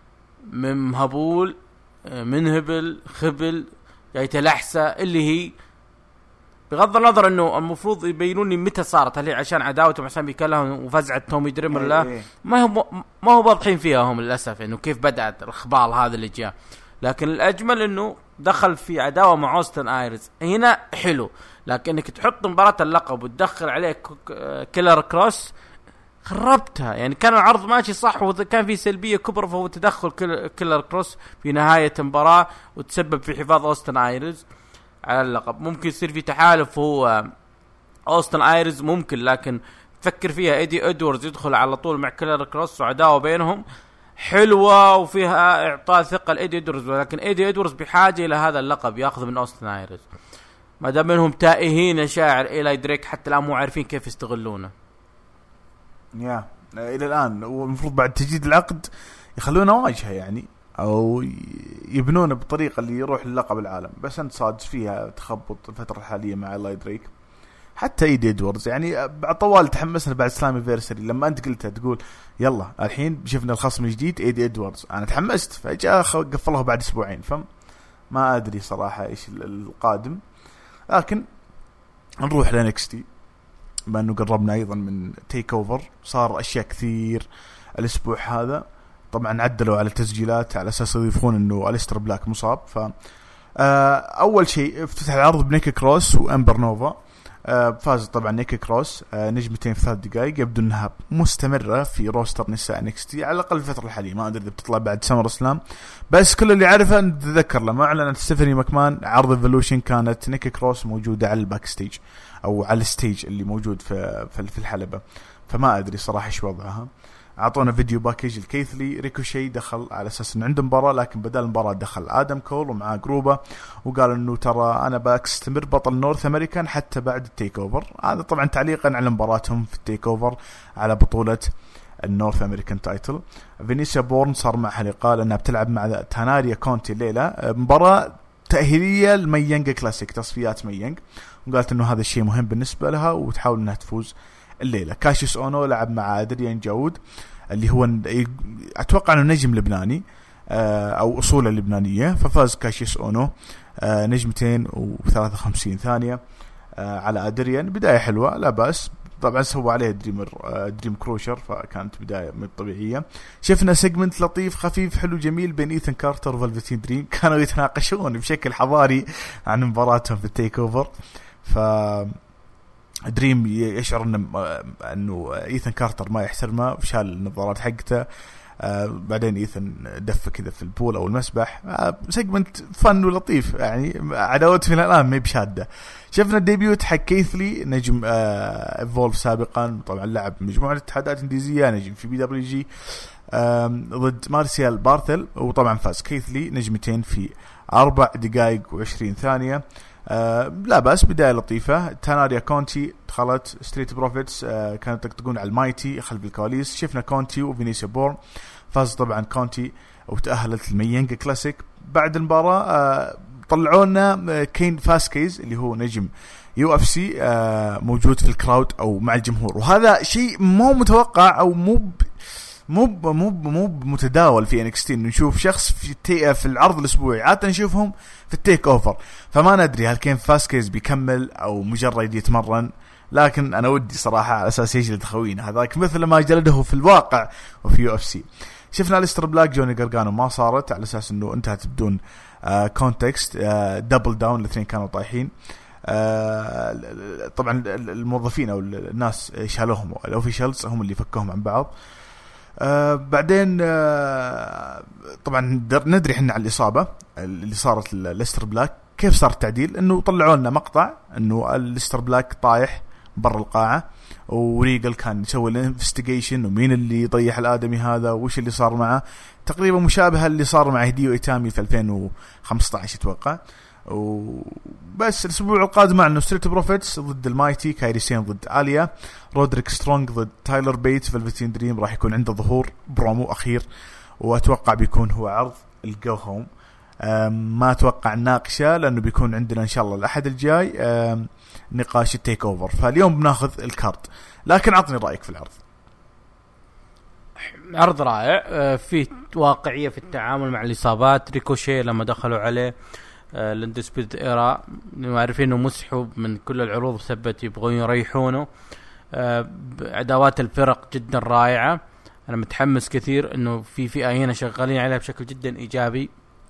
Speaker 2: مهبول منهبل خبل يتلحسة، اللي هي بغض النظر انه المفروض يبينون لي متى صارت، هل هي عشان عداوته مع سامي كالهان وفزعة تومي دريمر؟ لا، ما هو واضحين فيها هم للاسف انه كيف بدأت الخبال هذا اللي جاء. لكن الاجمل انه دخل في عداوة مع اوستن ايريز، هنا حلو. لكن انك تحط مباراة اللقب وتدخل عليه كيلر كروس خربتها. يعني كان العرض ماشي صح وكان في سلبية كبرى، فهو تدخل كيلر كروس في نهاية المباراة وتسبب في حفاظ اوستن ايريز على اللقب. ممكن يصير في تحالف هو اوستن ايريز ممكن، لكن تفكر فيها ايدي ادواردز يدخل على طول مع كيلر كروس وعداوة بينهم حلوة وفيها اعطاء ثقة لايدي ادواردز. ولكن ايدي ادواردز بحاجة الى هذا اللقب ياخذ من اوستن ايريز، ما دام منهم تائهين شاعر إيلاي دريك حتى الان مو عارفين كيف يستغلونه.
Speaker 1: الى الان والمفروض بعد تجديد العقد يخلونه واجهة يعني، او يبنونه بطريقه اللي يروح للقب العالم. بس انت صادف فيها تخبط الفتره الحاليه مع إيلاي دريك. حتى ايدي ادواردز يعني بعد طوال تحمسنا بعد سلامي فيرسري لما انت قلتها تقول يلا الحين شفنا الخصم الجديد ايدي ادواردز، انا تحمست، فجاء قفلها بعد اسبوعين. ما ادري صراحه ايش القادم. لكن نروح لنكستي بما انه قربنا ايضا من تيك اوفر. صار اشياء كثير الاسبوع هذا. طبعا عدلوا على التسجيلات على اساس يضيفون انه أليستر بلاك مصاب. ف اول شيء افتتح العرض بنيكي كروس وامبر نوفا. فاز طبعا نيكي كروس نجمتين في 3 دقائق. يبدو انها مستمره في روستر نساء انكستي على الاقل الفتره الحاليه. ما ادري اذا بتطلع بعد سمر اسلام، بس كل اللي عارفه نتذكر لما اعلنت ستيفاني ماكمان عرض ايفولوشن كانت نيكي كروس موجوده على الباك ستيج او على الستيج اللي موجود في الحلبه. فما ادري صراحه ايش وضعها. اعطونا فيديو باكيج الكيثلي. ريكوشي دخل على اساس انه عنده مباراه، لكن بدل المباراه دخل ادم كول ومعاه جروبا وقال انه ترى انا بستمر بطل نورث امريكان حتى بعد التيك اوفر. هذا طبعا تعليقا على مباراتهم في التيك اوفر على بطوله النورث امريكان تايتل. فينيسيا بورن صار معها لقاء لانها بتلعب مع تاناريا كونتي الليله مباراه تاهيليه لمينج كلاسيك، تصفيات مينج، وقالت انه هذا الشيء مهم بالنسبه لها وتحاول انها تفوز الليلة. كاشيس أونو لعب مع أدريان جاود اللي هو أتوقع أنه نجم لبناني أو أصوله لبنانية. ففاز كاشيس أونو 2 و53 ثانية على أدريان. بداية حلوة لا بأس. طبعا سوى عليه دريم كروشر فكانت بداية من طبيعية. شفنا سيجمنت لطيف خفيف حلو جميل بين إيثن كارتر وفالفتين دريم. كانوا يتناقشون بشكل حضاري عن مباراتهم في التيك أوفر. دريم يشعر انه ايثن كارتر ما يحترمه وشال النظارات حقته. بعدين ايثن دف كذا في البول او المسبح. سيجمنت فن ولطيف يعني. عداوته في الان ما بشاده. شفنا الديبيوت حق كيثلي نجم ايفولف سابقا. طبعا لعب مجموعه اتحادات انديزيه، نجم في BWG ضد مارسيال بارثل. وطبعا فاز كيثلي 2 في 4 دقائق و20 ثانيه. لا بأس. بداية لطيفة. تاناريا كونتي دخلت ستريت بروفيتس كانت تقطقون على المايتي خلف الكواليس. شفنا كونتي وفينيسيا بورن. فاز طبعا كونتي وتأهلت المينج كلاسيك. بعد المباراة طلعونا كين فاسكيز اللي هو نجم UFC موجود في الكراود او مع الجمهور، وهذا شيء مو متوقع او مو متداول في NXT انه نشوف شخص في العرض الاسبوعي. عادة نشوفهم في التيك اوفر. فما ندري هل كين فاسكيز بيكمل او مجرد يتمرن، لكن انا ودي صراحة على اساس يجلد خوينا هذاك مثل ما جلده في الواقع وفي UFC. شفنا أليستر بلاك جوني غارغانو ما صارت على اساس انه انتهت بدون كونتكست. دبل داون الاثنين كانوا طايحين. طبعا الموظفين او الناس شالوهم، الاوفيشالز هم اللي فكوهم عن بعض. بعدين طبعا ندري احنا على الإصابة اللي صارت لليستر بلاك. كيف صار التعديل؟ انه طلعوا لنا مقطع انه الليستر بلاك طايح برا القاعة وريجل كان يسوي الانفستيجيشن ومين اللي يطيح الآدمي هذا وش اللي صار معه. تقريبا مشابهة اللي صار مع هديو إيتامي في 2015 اتوقع. وبس الاسبوع القادم معنا ستريت بروفيتس ضد المايتي، كايري سين ضد آليا، رودريك سترونج ضد تايلر بيت. فالفتين دريم راح يكون عنده ظهور برومو أخير، وأتوقع بيكون هو عرض الجو هوم. ما أتوقع ناقشة لأنه بيكون عندنا إن شاء الله الأحد الجاي نقاش التيك أوفر. فاليوم بناخذ الكارد، لكن عطني رأيك في العرض.
Speaker 2: عرض رائع، في واقعية في التعامل مع الإصابات. ريكوشي لما دخلوا عليه الاندسبيد إيرا عارفين انه مسحوب من كل العروض بسبب يبغون يريحونه. عداوات الفرق جدا رائعة. انا متحمس كثير انه في فئة هنا شغالين عليها بشكل جدا ايجابي.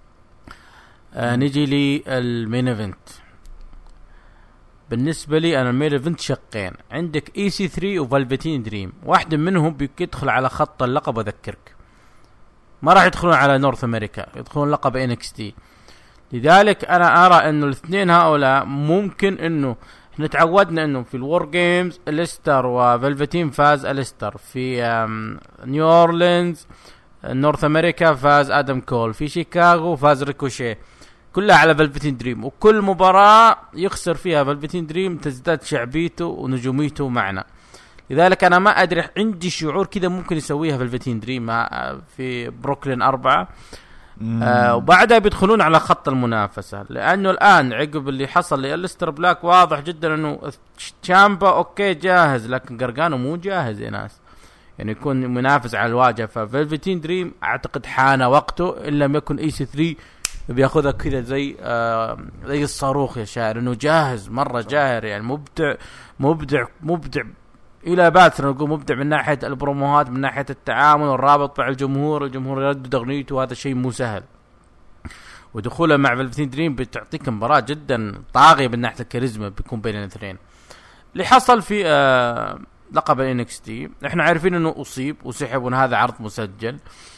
Speaker 2: نيجي لي المين ايفنت. بالنسبة لي انا المين ايفنت شقين. عندك EC3 وفالفتين دريم، واحد منهم بيدخل على خط اللقب. اذكرك ما راح يدخلون على نورث امريكا، يدخلون لقب NXT. لذلك انا ارى انه الاثنين هؤلاء ممكن انه احنا تعودنا انه في الور جيمز أليستر وفالفتين فاز أليستر، في نيو اورلينز نورث امريكا فاز ادم كول، في شيكاغو فاز ريكوشي، كلها على فالفتين دريم. وكل مباراة يخسر فيها فالفتين دريم تزداد شعبيته ونجوميته معنا. لذلك انا ما ادري، عندي شعور كذا ممكن يسويها فالفتين دريم في بروكلين 4 وبعدها بيدخلون على خط المنافسة. لأنه الآن عقب اللي حصل لأليستر بلاك واضح جدا أنه تشامبا أوكي جاهز، لكن غارغانو مو جاهز يا ناس، يعني يكون منافس على الواجهة. ففالفتين دريم أعتقد حان وقته إن لم يكن EC3 بياخذها كذا زي الصاروخ يا شاعر، انه جاهز مره جاهر يعني مبدع الى باتنا نقول مبدع من ناحيه البروموهات، من ناحيه التعامل والرابط مع الجمهور يردد اغنيته، وهذا شيء مو سهل. ودخوله مع فالفتين دريم بتعطيك مباراة جدا طاغية من ناحية الكاريزما بيكون بين الاثنين. اللي حصل في لقب NXT احنا عارفين انه اصيب وسحب، وان هذا عرض مسجل.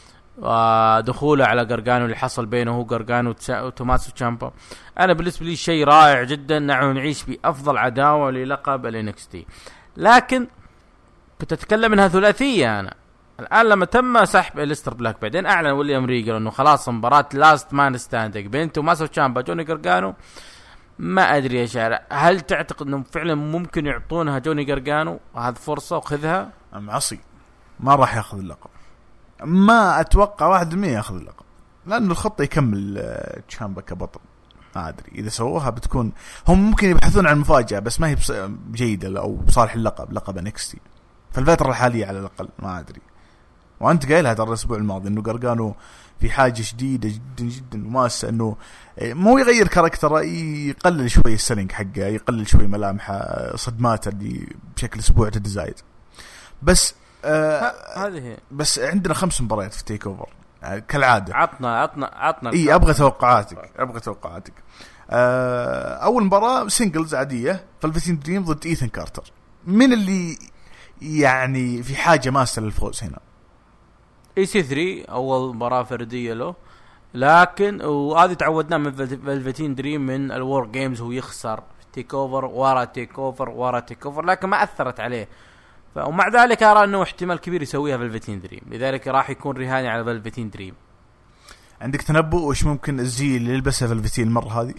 Speaker 2: ودخوله على غرغانو اللي حصل بينه هو غرغانو وتوماسو تشامبا، انا بالنسبة لي شيء رائع جدا. نحن نعيش بافضل عداوة للقب NXT. لكن كنت اتكلم انها ثلاثية. انا الان لما تم سحب إليستر بلاك، بعدين اعلن ويليام ريجل انه خلاص مباراة لاست مان ستاندينج بين توماسو تشامبا جوني غرغانو، ما ادري يا شارع، هل تعتقد انهم فعلا ممكن يعطونها جوني غرغانو هذه فرصة وخذها؟
Speaker 1: معصي ما راح ياخذ اللقب، ما اتوقع 1% ياخذ اللقب، لانه الخطة يكمل تشامبا كبطل. ما ادري اذا سووها بتكون هم ممكن يبحثون عن مفاجأة، بس ما هي جيدة او بصالح اللقب، لقب NXT في الفترة الحالية على الاقل. ما ادري، وانت قايل هذا الاسبوع الماضي انه غرغانو في حاجه شديده جدا جدا وماسه انه مو يغير كاركتره، يقلل شوي السلينج حقه، يقلل شوي ملامحه، صدماته اللي بشكل اسبوع تتزايد. بس
Speaker 2: هذه
Speaker 1: بس عندنا 5 مباريات في تيك اوفر كالعاده.
Speaker 2: عطنا
Speaker 1: اي ابغى توقعاتك. اول مباراه سينجلز عاديه، فالفتين دريم ضد ايثن كارتر. من اللي يعني في حاجه ماسه للفوز هنا؟
Speaker 2: EC3 اول مباراه فرديه له، لكن وهذه تعودنا من فالفتين دريم من الوور جيمز، هو يخسر تيك اوفر ورا تيك اوفر لكن ما اثرت عليه. ومع ذلك ارى انه احتمال كبير يسويها فالفتين دريم، لذلك راح يكون رهاني على فالفتين دريم.
Speaker 1: عندك تنبؤ وش ممكن الزي اللي يلبسها فالفتين المره هذه؟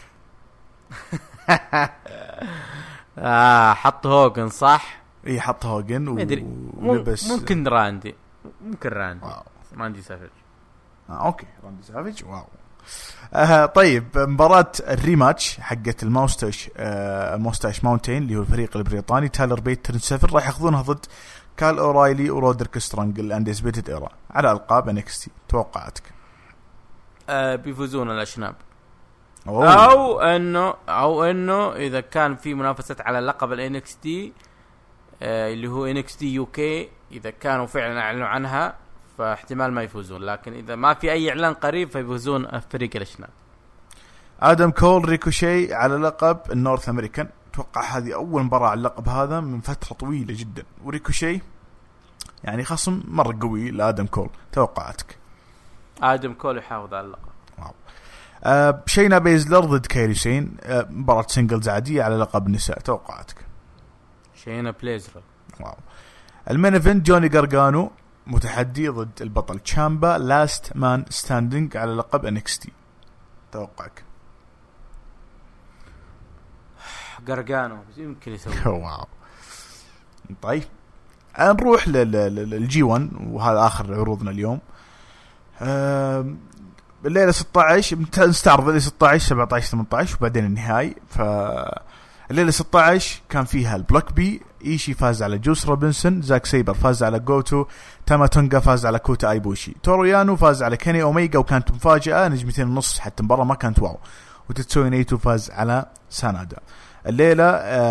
Speaker 2: حط هوجن صح؟
Speaker 1: اي حط هوجن
Speaker 2: ولبس ممكن راندي راندي سافيج.
Speaker 1: اوكي راندي سافيج. واو. طيب مباراة الريماتش حقت الموستاش ماونتين اللي هو الفريق البريطاني، تايلر بيت ترنسفر راح ياخذونها ضد كال اورايلي ورودريك سترانجل اندسبيتد ايرا على القاب NXT. توقعاتك؟
Speaker 2: بيفوزون الاشناب، او انه اذا كان في منافسة على لقب NXT اللي هو NXT UK، اذا كانوا فعلا اعلنوا عنها فاحتمال ما يفوزون، لكن اذا ما في اي اعلان قريب فيفوزون فريق الاشناب.
Speaker 1: ادم كول ريكوشي على لقب النورث امريكان. اتوقع هذه اول مباراة على اللقب هذا من فترة طويلة جدا، وريكوشي يعني خصم مرة قوي لادم كول. توقعاتك؟
Speaker 2: ادم كول يحافظ على اللقب.
Speaker 1: واو. شينا بيزلر ضد كايري سين، مباراة سينجلز عادية على لقب النساء. توقعاتك؟
Speaker 2: شينا بليزر.
Speaker 1: واو. المين ايفنت جوني غرغانو متحدي ضد البطل تشامبا، لاست مان ستاندينج على لقب NXT. توقعك؟
Speaker 2: غرغانو يمكن يسوي.
Speaker 1: واو. طيب نروح للجي 1، وهذا آخر عروضنا اليوم. الليلة 16 نستعرض الليلة 16 17 18 وبعدين النهائي. الليلة 16 كان فيها البلوك بي، إيشي فاز على جوس روبنسون، زاك سيبر فاز على جوتو، تاما تونغا فاز على كوتا ايبوشي، توريانو فاز على كيني اوميجا وكانت مفاجأة 2.5 حتى المباراة ما كانت واو، وتتسوي نيتو فاز على سانادا. الليلة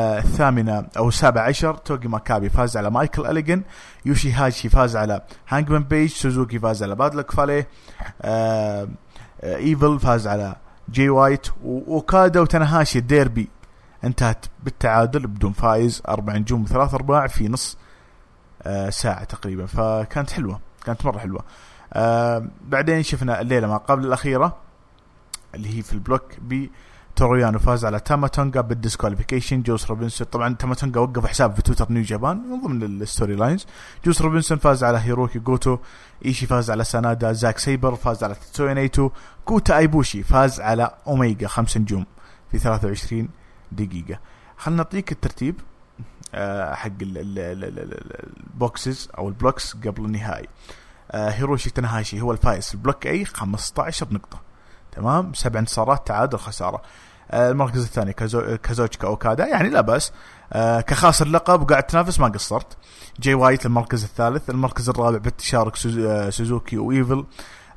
Speaker 1: 17 توغي ماكابي فاز على مايكل أليجن، يوشي هاشي فاز على هانجمان بيج، سوزوكي فاز على بادلك فاليه، ايفل فاز على جي وايت، وكادا وتنهاشي الديربي انتهت بالتعادل بدون فايز، 4 نجوم 3 أرباع في نص ساعة تقريبا، فكانت حلوة، كانت مرة حلوة. بعدين شفنا الليلة ما قبل الأخيرة اللي هي في البلوك بي، توريانو فاز على تاما تونغا بالديسكواليفيكيشن، جوس روبنسون طبعا تاما تونغا وقف حساب في تويتر نيو جابان من ضمن الستوري لاينز، جوس روبنسون فاز على هيروكي جوتو، ايشي فاز على سانادا، زاك سيبر فاز على تتسوي نيتو، كوتا ايبوشي فاز على اوميجا 5 نجوم في 23 دقيقة. خلنا نعطيك الترتيب حق البوكسز او البلوكس قبل النهائي. هيروشي تنهاشي هو الفائز، البلوك اي 15 نقطة، تمام، 7 انتصارات تعادل خسارة. المركز الثاني كازوتشكا اوكادا، يعني لا بأس، كخاسر لقب وقاعد تنافس ما قصرت. جاي وايت المركز الثالث. المركز الرابع بالتشارك سوزوكي وإيفل.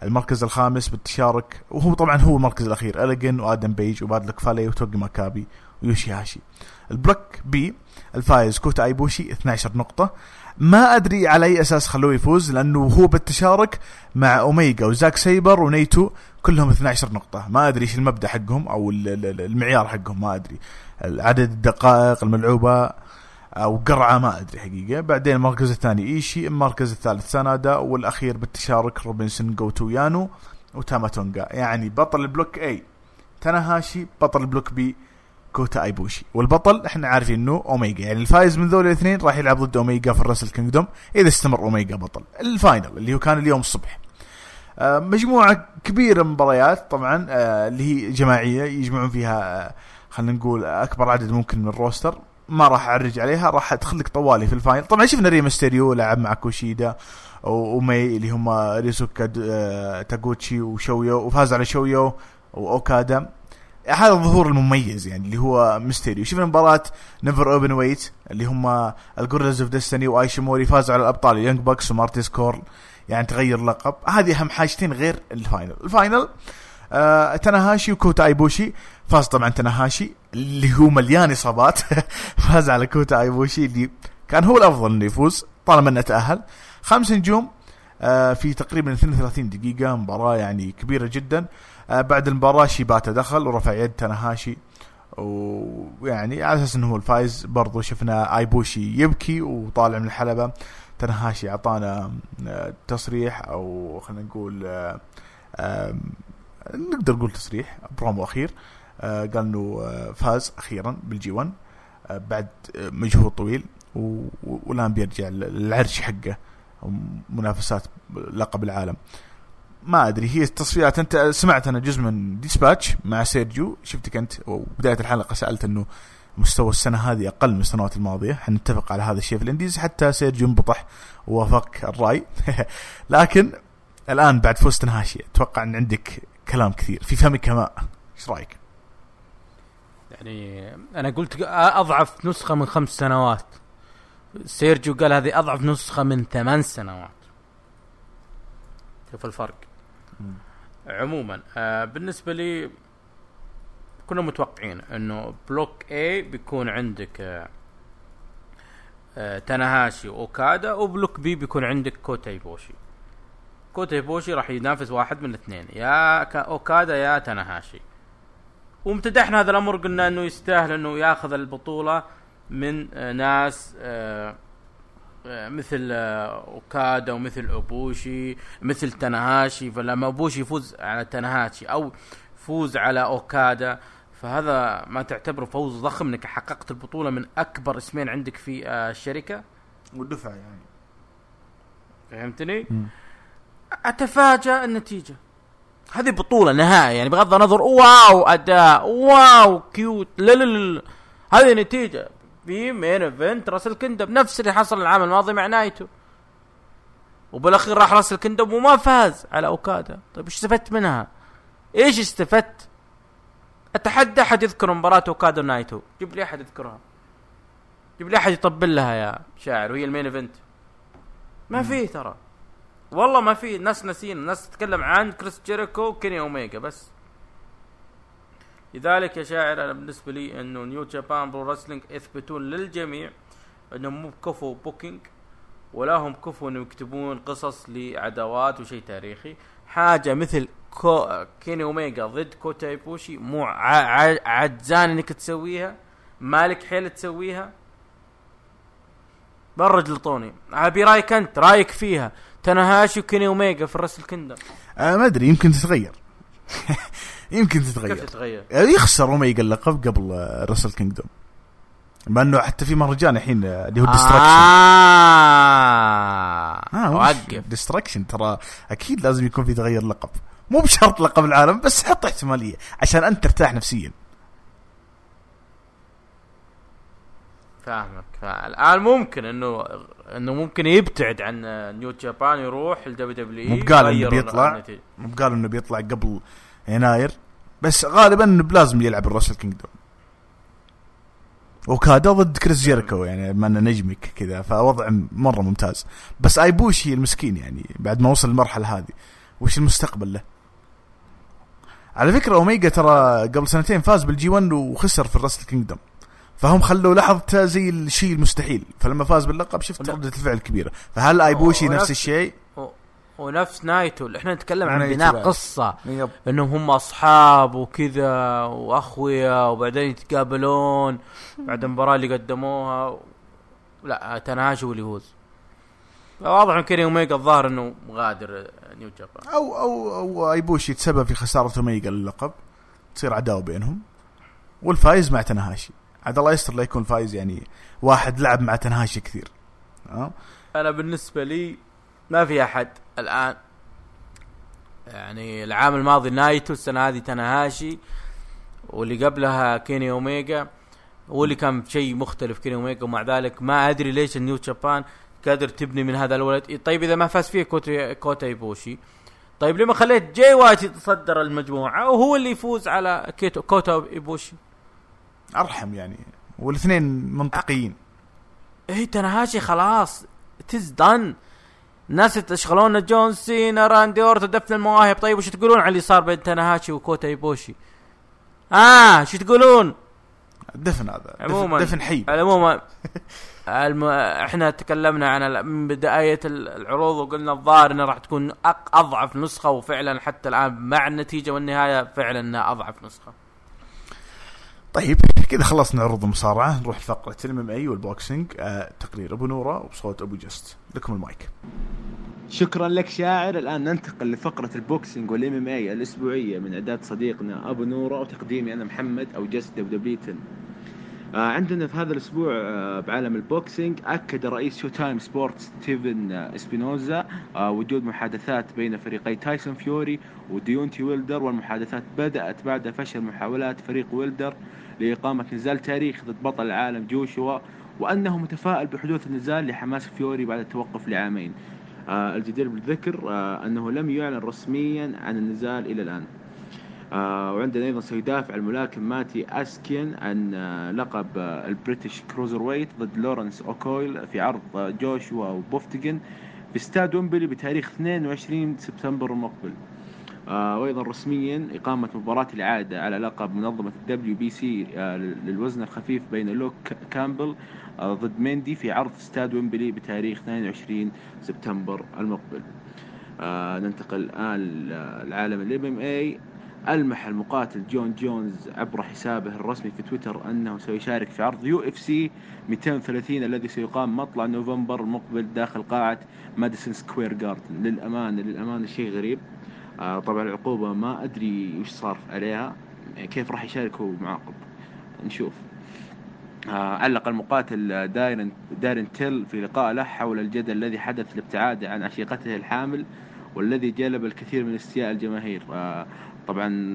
Speaker 1: المركز الخامس بالتشارك، وهو طبعا هو المركز الأخير، أليجن وآدم بيج وبادلك فالي وتوغي ماكابي ويوشيهاشي. البلوك بي الفايز كوتا ايبوشي 12 نقطة. ما أدري على أي أساس خلوه يفوز، لأنه هو بالتشارك مع أوميجا وزاك سايبر ونيتو كلهم 12 نقطة. ما أدري إيش المبدأ حقهم أو المعيار حقهم، ما أدري عدد الدقائق الملعوبة أو قرعة، ما أدري حقيقة. بعدين المركز الثاني إيشي، المركز الثالث سانادا، والأخير بالتشارك روبنسون جوتو يانو وتاماتونغا. يعني بطل البلوك A تاناهاشي، بطل البلوك B كوتا ايبوشي، والبطل احنا عارفين انه اوميجا. يعني الفايز من ذول الاثنين راح يلعب ضد اوميجا في الرسل كينجدوم اذا استمر اوميجا بطل. الفاينل اللي هو كان اليوم الصبح، مجموعة كبيرة من مباريات طبعا، اللي هي جماعية يجمعون فيها خلينا نقول اكبر عدد ممكن من الروستر. ما راح اعرج عليها، راح ادخلك طوالي في الفاينل. طبعا شفنا ري ميستيريو لعب مع كوشيدا ومي اللي هم ريسوكا تاغوتشي وشويو، وفاز على شويو واوكادا. هذا الظهور المميز يعني اللي هو ميستيريو. شفنا مباراة نيفر اوبن ويت اللي هم الجورلز اوف ديستني وايشيموري، فازوا على الابطال يونج باكس ومارتيس كورل، يعني تغير لقب. هذه اهم حاجتين غير الفاينل. تاناهاشي وكوتا ايبوشي. فاز طبعا تاناهاشي اللي هو مليان اصابات فاز على كوتا ايبوشي اللي كان هو الافضل انه يفوز طالما انه تأهل. 5 نجوم في تقريبا 32 دقيقة، مباراة يعني كبيرة جدا. بعد المباراة شيباتا دخل ورفع يد تاناهاشي، ويعني على اساس انه هو الفايز. برضو شفنا ايبوشي يبكي وطالع من الحلبة. تاناهاشي اعطانا تصريح او خلينا نقول نقدر نقول تصريح برومو اخير، قال انه فاز اخيرا بالجي 1 بعد مجهود طويل، والان بيرجع للعرش حقه منافسات لقب العالم. ما أدري هي التصفيات. أنت سمعت أنا جزء من ديسباتش مع سيرجيو، شفتك أنت وبداية الحلقة سألت أنه مستوى السنة هذه أقل من السنوات الماضية. حنتفق على هذا الشيء في الإنديز، حتى سيرجيو انبطح ووافق الرأي لكن الآن بعد فوز تاناهاشي أتوقع أن عندك كلام كثير في فمك ماء. إيش رأيك؟
Speaker 2: يعني أنا قلت أضعف نسخة من 5 سنوات، سيرجيو قال هذه أضعف نسخة من 8 سنوات. شوف الفرق. عموما بالنسبة لي كنا متوقعين انه بلوك A بيكون عندك تاناهاشي واوكادا، وبلوك B بيكون عندك كوتا ايبوشي. كوتا ايبوشي راح ينافس واحد من الاثنين، يا اوكادا يا تاناهاشي. وامتدحنا هذا الامر، قلنا انه يستاهل انه ياخذ البطولة من ناس مثل اوكادا ومثل ابوشي مثل تاناهاشي. فلما ابوشي يفوز على تاناهاشي او يفوز على اوكادا، فهذا ما تعتبره فوز ضخم انك حققت البطولة من اكبر اسمين عندك في الشركة
Speaker 1: والدفع. يعني
Speaker 2: فهمتني؟ اتفاجأ النتيجة. هذه بطولة نهائي، يعني بغض النظر واو اداء واو كيوت، لا هذه نتيجة في مين ايفنت راسل كيندم، نفس اللي حصل العام الماضي مع نايتو، وبالاخير راح راسل كيندم وما فاز على اوكادا. طيب ايش استفدت منها؟ ايش استفدت؟ اتحدى احد يذكر مباراة اوكادا ونايتو، جيب لي احد يذكرها، جيب لي احد يطبل لها يا شاعر وهي المين ايفنت. ما في، ترى والله ما في. الناس ناسين، الناس تتكلم عن كريس جيريكو وكيني اوميجا بس. لذلك يا شاعر أنا بالنسبة لي أنه نيو جابان برو رسلينج يثبتون للجميع أنهم مو كفو بوكينج، ولا هم كفو أنهم يكتبون قصص لعداوات وشيء تاريخي. حاجة مثل كيني أوميجا ضد كوتا ايبوشي مو عجزان أنك تسويها، مالك حيل تسويها. برج لطوني عبي رايك أنت، رايك فيها تاناهاشي وكيني أوميجا في الرسل كيندم؟
Speaker 1: ما أدري، يمكن تتغير يمكن
Speaker 2: تتغير.
Speaker 1: كيف تتغير؟ يخسر اوميجا اللقب قبل راسل كينجدوم، مع انه حتى في مهرجان الحين اللي هو ديستراكشن.
Speaker 2: وقف
Speaker 1: ديستراكشن، ترى اكيد لازم يكون في تغير لقب، مو بشرط لقب العالم، بس حط احتماليه عشان انت ترتاح نفسيا.
Speaker 2: فاهمك. الان ممكن انه ممكن يبتعد عن نيو جابان، يروح لدبليو
Speaker 1: مو قال انه بيطلع قبل يناير، بس غالبا لازم يلعب الراسل كينجدوم. وكادا ضد كريس جيريكو، يعني ما نجمك كذا، فوضع مرة ممتاز. بس ايبوشي المسكين يعني بعد ما وصل المرحلة هذه وش المستقبل له. على فكرة أوميجا ترى قبل سنتين فاز بالجي 1 وخسر في الرسل كينجدوم، فهم خلوا لحظته زي الشيء المستحيل، فلما فاز باللقب شفت ردة الفعل الكبيرة. فهل ايبوشي نفس الشيء
Speaker 2: ونفس نايتو اللي احنا نتكلم عن بناء قصة انهم هم اصحاب وكذا واخويا وبعدين يتقابلون بعد المباراة اللي قدموها. لا تناهاشي واللي يفوز واضح ان كيني اوميجا الظاهر انه غادر نيو جابان،
Speaker 1: او ايبوشي يتسبب في خسارة اوميجا للقب، تصير عداوة بينهم والفايز مع تناهاشي. عاد الله يستر لا يكون فايز يعني واحد لعب مع تناهاشي كثير.
Speaker 2: انا بالنسبة لي ما في احد الان، يعني العام الماضي نايتو، السنة هذه تناهاشي، واللي قبلها كيني اوميجا، واللي كان شيء مختلف كيني اوميجا. ومع ذلك ما ادري ليش النيو جابان قادر تبني من هذا الولد. طيب اذا ما فاز فيه كوتا ايبوشي، طيب لما خليت جاي وايت يتصدر المجموعة وهو اللي يفوز على كوتا ايبوشي؟
Speaker 1: ارحم يعني، والاثنين منطقيين.
Speaker 2: تناهاشي خلاص تزدن، الناس تشغلون جون سينا راندي اورتن دفن المواهب. طيب وش تقولون على اللي صار بين تناهاشي وكوتا ايبوشي؟ شو تقولون؟
Speaker 1: دفن هذا دفن حي.
Speaker 2: عموما احنا تكلمنا عن من بداية العروض وقلنا الظاهر انها راح تكون اضعف نسخة، وفعلا حتى الان مع النتيجة والنهاية فعلا انها اضعف نسخة.
Speaker 1: طيب كذا خلصنا عروض المصارعة، نروح لفقرة MMA والبوكسينج. تقرير ابو نورة وبصوت ابو جست، لكم المايك.
Speaker 3: شكرا لك شاعر. الآن ننتقل لفقرة البوكسينج والMMA الأسبوعية من إعداد صديقنا أبو نورة وتقديمي أنا محمد أو جست دبليتن. عندنا في هذا الأسبوع بعالم البوكسينج أكد رئيس شو تايم سبورت ستيفن اسبينوزا وجود محادثات بين فريقي تايسون فيوري وديونتي ويلدر، والمحادثات بدأت بعد فشل محاولات فريق ويلدر لإقامة نزال تاريخي ضد بطل العالم جوشوا، وأنه متفائل بحدوث النزال لحماس فيوري بعد التوقف لعامين. الجدير بالذكر أنه لم يعلن رسميا عن النزال إلى الآن. وعندنا أيضا سيدافع الملاكم ماتي أسكين عن لقب البريتش كروزر ويت ضد لورنس أوكويل في عرض جوشوا وبوفتيجن في استاد ويمبلي بتاريخ 22 سبتمبر المقبل. وأيضا رسميا إقامة مباراة العادة على لقب منظمة WBC للوزن الخفيف بين لوك كامبل ضد ميندي في عرض استاد ويمبلي بتاريخ 22 سبتمبر المقبل. ننتقل الآن لعالم الMMA. ألمح المقاتل جون جونز عبر حسابه الرسمي في تويتر أنه سيشارك في عرض UFC 230 الذي سيقام مطلع نوفمبر المقبل داخل قاعة ماديسون سكوير جاردن. للأمانة شيء غريب. طبعا العقوبة ما أدري وش صار عليها، كيف راح يشاركوا معاقب نشوف. علق المقاتل دارين تيل في لقاء له حول الجدل الذي حدث لابتعاده عن عشيقته الحامل والذي جلب الكثير من استياء الجماهير. طبعا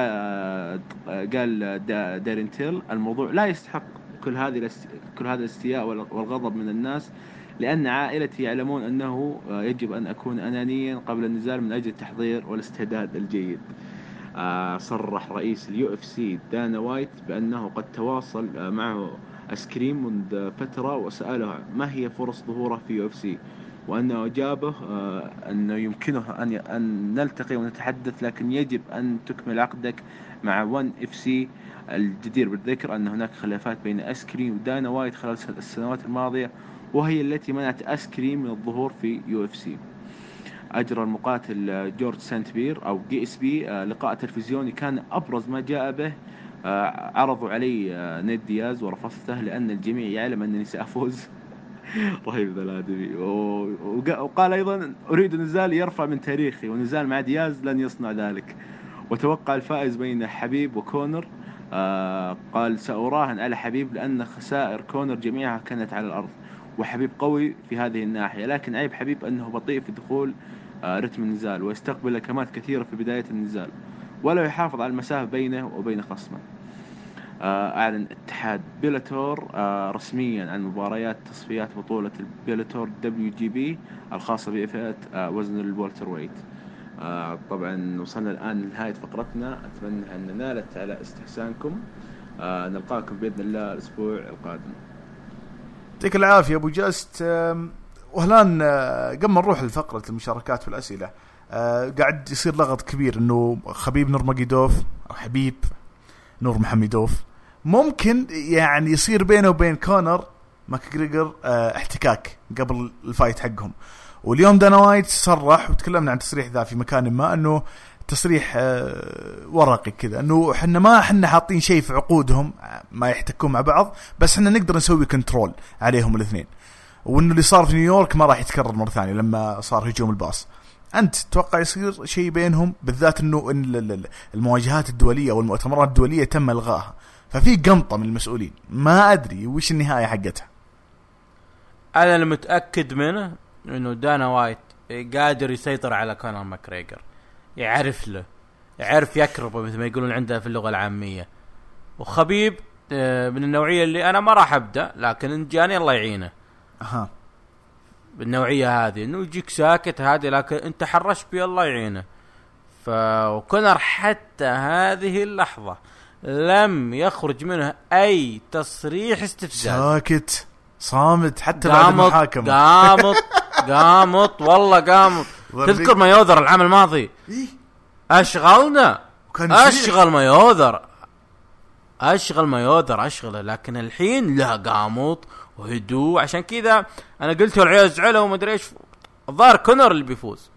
Speaker 3: قال دارين تيل الموضوع لا يستحق كل هذا الاستياء والغضب من الناس، لأن عائلتي يعلمون أنه يجب أن أكون أنانيا قبل النزال من أجل التحضير والاستعداد الجيد. صرح رئيس UFC دانا وايت بأنه قد تواصل معه أسكريم منذ فترة وسأله ما هي فرص ظهوره في UFC، وأنه أجابه أنه يمكنه أن نلتقي ونتحدث، لكن يجب أن تكمل عقدك مع ONE FC. الجدير بالذكر أن هناك خلافات بين أسكريم ودانا وايت خلال السنوات الماضية، وهي التي منعت أسكريم من الظهور في UFC. أجرى المقاتل جورج سانت بير أو GSP لقاء تلفزيوني كان أبرز ما جاء به. عرضوا علي نيد دياز ورفضته لأن الجميع يعلم أنني سأفوز. رهيب ذا الآدمي. وقال أيضا أريد نزال يرفع من تاريخي، ونزال مع دياز لن يصنع ذلك. وتوقع الفائز بين حبيب وكونر. قال سأراهن على حبيب لأن خسائر كونر جميعها كانت على الأرض، وحبيب قوي في هذه الناحية، لكن عيب حبيب أنه بطيء في دخول رتم النزال ويستقبل لكمات كثيرة في بداية النزال ولا يحافظ على المسافة بينه وبين خصمه. أعلن اتحاد بيلاتور رسميا عن مباريات تصفيات بطولة البيلاتور WGB الخاصة بفئة وزن الوالتر ويت. طبعا وصلنا الآن لنهاية فقرتنا، أتمنى أن نالت على استحسانكم. نلقاكم بإذن الله الأسبوع القادم.
Speaker 1: يعطيك العافية أبو جاست. وهلان قبل ما نروح لفقرة المشاركات والأسئلة، قاعد يصير لغط كبير انه خبيب نورماجيدوف او حبيب نور محمدوف ممكن يعني يصير بينه وبين كونر ماكغريغر احتكاك قبل الفايت حقهم. واليوم دانا وايت صرح وتكلمنا عن تصريح ذا في مكان ما انه تصريح ورقي كذا انه احنا حاطين شيء في عقودهم ما يحتكون مع بعض بس احنا نقدر نسوي كنترول عليهم الاثنين وانه اللي صار في نيويورك ما راح يتكرر مرة ثانية لما صار هجوم الباص. انت تتوقع يصير شيء بينهم بالذات انه إن المواجهات الدولية والمؤتمرات الدولية تم الغائها ففي قنطة من المسؤولين ما ادري وش النهاية حقتها.
Speaker 2: انا المتأكد منه انه دانا وايت قادر يسيطر على كونر ماكريغر يعرف يكربه مثل ما يقولون عندنا في اللغة العامية. وخبيب من النوعية اللي انا ما راح ابدأ لكن ان جاني الله يعينه بالنوعية هذه انه يجيك ساكت هذه لكن انت حرش بي الله يعينه. فكونر حتى هذه اللحظة لم يخرج منه اي تصريح استفزاز
Speaker 1: ساكت صامت حتى بعد المحاكمة
Speaker 2: قامط والله قامط. تذكر ما يوذر العام الماضي أشغلنا أشغل ما يوذر لكن الحين لا قامط وهدوء. عشان كذا أنا قلت العيال زعلوا وما أدري إيش الظاهر كونر اللي بيفوز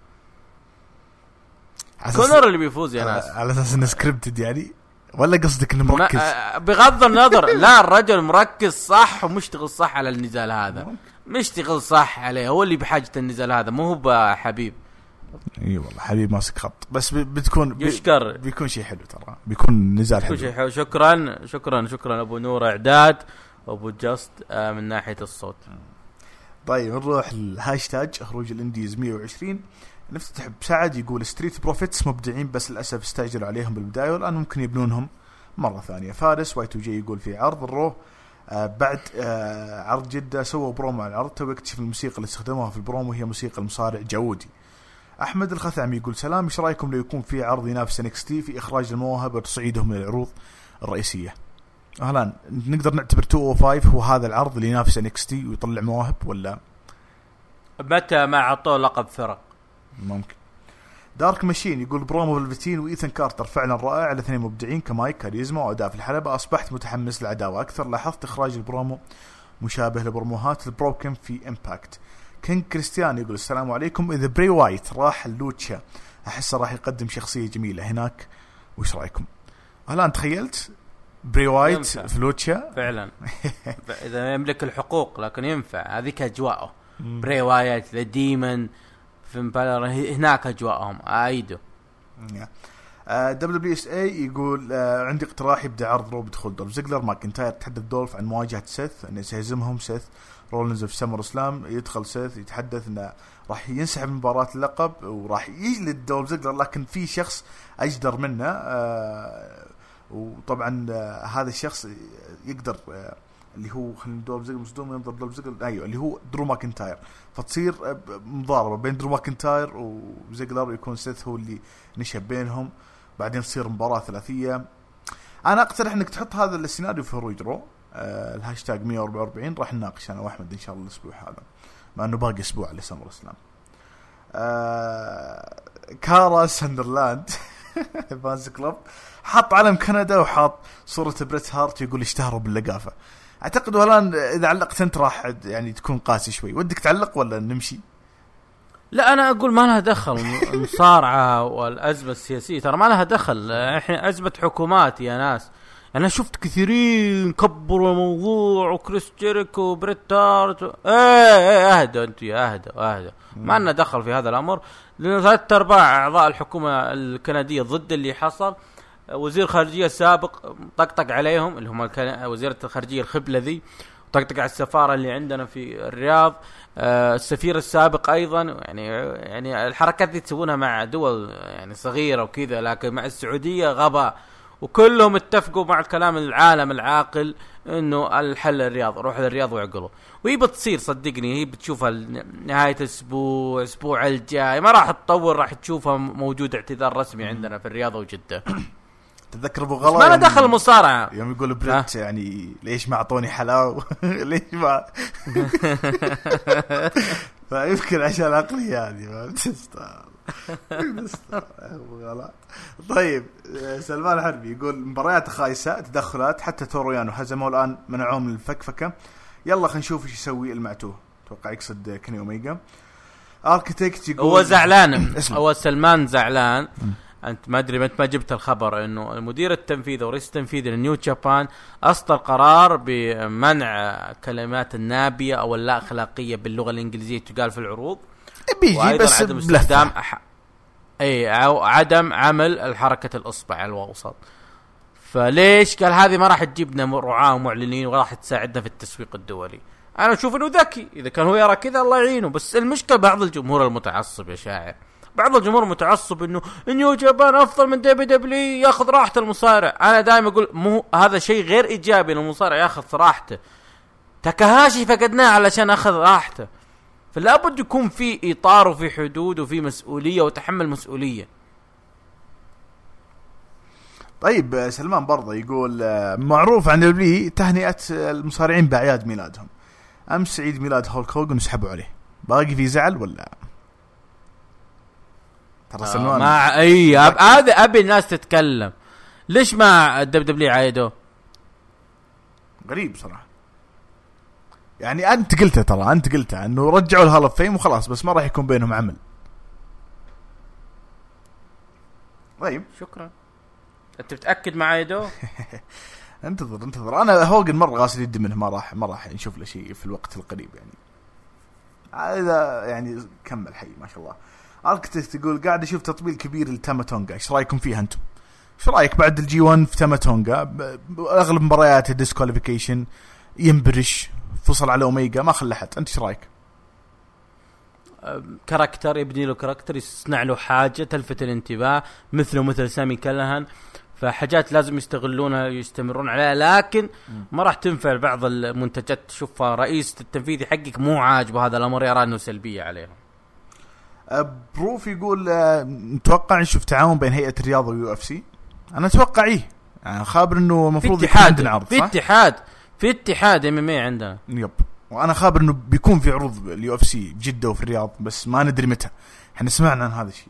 Speaker 2: يا ناس
Speaker 1: على أساس إنه سكريبتد يعني ولا قصدك إنه مركز
Speaker 2: بغض النظر لا الرجل مركز صح ومشتغل صح على النزال هذا مشتغل صح عليه هو اللي بحاجة النزال هذا مو هو بحبيب.
Speaker 1: اي والله حبيب ماسك خط بس بتكون
Speaker 2: يشكر
Speaker 1: بيكون شيء حلو ترى بيكون نزال حلو.
Speaker 2: شكرا ابو نور اعداد ابو جاست من ناحية الصوت.
Speaker 1: طيب نروح الهاشتاج خروج الانديز 120 نفتتح بسعد يقول ستريت بروفيتس مبدعين بس للأسف استعجلوا عليهم بالبداية والآن ممكن يبنونهم مرة ثانية. فارس واي تو جي يقول في عرض الرو بعد عرض جدة سووا برومو على العرض تو يكتشف الموسيقى اللي استخدموها في البرومو هي موسيقى المصارع جودي. أحمد الخثعمي يقول سلام ايش رايكم لو يكون في عرض ينافس NXT في إخراج المواهب وتصعيدهم من العروض الرئيسية. أهلا نقدر نعتبر 205 هو هذا العرض اللي ينافس NXT ويطلع مواهب ولا
Speaker 2: متى ما عطوه لقب فرق
Speaker 1: ممكن. دارك ماشين يقول برومو فلفتين وإيثن كارتر فعلا رائع الاثنين مبدعين كمايك كاريزما وأداء في الحلبة. أصبحت متحمس للعداوة أكثر لاحظت إخراج البرومو مشابه لبروموهات البروكن في إمباكت. كينج كريستيان يقول السلام عليكم إذا بري وايت راح اللوتشا أحس راح يقدم شخصية جميلة هناك وإيش رأيكم؟ الآن تخيلت بري وايت في لوتشا
Speaker 2: فعلا إذا يملك الحقوق لكن ينفع هذيك أجواءه بري وايت ذا ديمن في هناك أجواءهم أعيده.
Speaker 1: WSA يقول عندي اقتراح يبدأ عرض رو بدخول دولف زيجلر ماكنتاير تحدث دولف عن مواجهة سيث أنه سيهزمهم سيث رولينز في سمر اسلام يدخل سيث يتحدث انه راح ينسحب من مباراة اللقب وراح يجلد دولف زيجلر لكن في شخص اجدر منه وطبعا هذا الشخص يقدر اللي هو دولف زيجلر مصدوم ينظر دولف زيجلر ايوه اللي هو درو ماكنتاير فتصير مضاربة بين درو ماكنتاير وزيجلر ويكون سيث هو اللي نشب بينهم بعدين تصير مباراة ثلاثية. انا اقترح انك تحط هذا السيناريو في هروج رو الهاشتاج 144 راح نناقش انا واحمد ان شاء الله الاسبوع هذا مع انه باقي اسبوع لسمر اسلام. كارا ساندرلاند فانز كلوب حط علم كندا وحط صورة بريت هارت يقول اشتهروا باللقافة. اعتقد الان اذا علقت انت راح يعني تكون قاسي شوي ودك تعلق ولا نمشي؟
Speaker 2: لا انا اقول ما لها دخل المصارعة والازمة السياسية ترى ما لها دخل احنا ازمة حكومات يا ناس. أنا شفت كثيرين كبروا الموضوع وكريس جيريكو وبريت هارت اهدوا أنتوا يا أهدوا ما لنا دخل في هذا الأمر لأن 3/4 أعضاء الحكومة الكندية ضد اللي حصل. وزير خارجية السابق طقطق عليهم اللي هم وزيرة الخارجية الخبلة ذي طقطق على السفارة اللي عندنا في الرياض. السفير السابق أيضا يعني الحركات دي تسوونها مع دول يعني صغيرة وكذا لكن مع السعودية غباء وكلهم اتفقوا مع الكلام العالم العاقل انه الحل الرياض روح للرياض وعقله وهي بتصير صدقني هي بتشوفها نهاية اسبوع الجاي ما راح تطول راح تشوفها موجود اعتذار رسمي عندنا في الرياض وجدة.
Speaker 1: تذكر ابو غلا
Speaker 2: ما دخل المصارعة
Speaker 1: يوم يقول بريت يعني ليش ما اعطوني حلاوه ليش ما فيمكن عشان العقلية هذه ما بتستاهل. غلط. طيب سلمان الحربي يقول مباريات خايسة، تدخلات، حتى توريانو هزموه الآن منعوه من الفكفكة. يلا خلينا نشوف ايش يسوي المعتوه. توقع يقصد كيني اوميجا. اركيتكت يقول
Speaker 2: هو زعلان. هو سلمان زعلان. انت ما ادري ما جبت الخبر انه المدير التنفيذي ورئيس التنفيذي لنيو جابان اصدر قرار بمنع كلمات النابية او اللا اخلاقية باللغة الانجليزية تقال في العروض،
Speaker 1: بيجي بس
Speaker 2: عدم استخدام او عدم عمل الحركة الاصبع على الوسط. فليش قال هذه ما راح تجيبنا رعاة ومعلنين وراح تساعدنا في التسويق الدولي. انا اشوف انه ذكي، اذا كان هو يرى كذا الله يعينه. بس المشكلة بعض الجمهور المتعصب يا شاعر، بعض الجمهور المتعصب انه نيو جابان افضل من دبليو ياخذ راحة المصارع. انا دائما اقول مو هذا شيء غير ايجابي للمصارع ياخذ راحته. تاكاهاشي فقدناه علشان اخذ راحته، فلا بد يكون في اطار وفي حدود وفي مسؤولية وتحمل مسؤولية.
Speaker 1: طيب سلمان برضه يقول معروف عن البي تهنئة المصارعين بأعياد ميلادهم. أمس عيد ميلاد هولك هوجن وسحبوا عليه، باقي في زعل ولا؟ ترى سلمان
Speaker 2: مع أي هذا أبي الناس تتكلم. ليش ما الدبليو عايدوه؟
Speaker 1: غريب صراحة. يعني أنت قلتها، ترى أنت قلتها إنه رجعوا الهال اوف فيم وخلاص، بس ما راح يكون بينهم عمل. طيب
Speaker 2: شكرا. انت متاكد مع عايدوه؟
Speaker 1: انتظر انا هوجن مره غاسل يدي منه، ما راح نشوف له شيء في الوقت القريب يعني. هذا يعني كمل حي ما شاء الله. اركتكت يقول قاعد اشوف تطبيل كبير لتاما تونغا، ايش رايكم فيها انتم؟ ايش رايك بعد الجي 1 في تاما تونغا؟ اغلب مبارياته ديسكواليفيكيشن، ينبرش، فصل على اوميجا، ما خلى حد. انت ايش رايك؟
Speaker 2: كاركتر يبني له كاركتر، يصنع له حاجه تلفت الانتباه، مثل سامي كلهان. فحاجات لازم يستغلونها يستمرون عليها، لكن ما راح تنفع بعض المنتجات. تشوف رئيس التنفيذي حقك مو عاجبه هذا الامر، يرى انه سلبيه عليهم.
Speaker 1: بروف يقول نتوقع نشوف تعاون بين هيئه الرياضه ويو اف سي. انا اتوقع يعني خابر انه المفروض يكون عندنا عرض،
Speaker 2: في اتحاد ام ام اي عندنا.
Speaker 1: يب، وانا خابر انه بيكون في عروض اليو اف سي بجده وفي الرياض، بس ما ندري متى. احنا سمعنا عن هذا الشيء.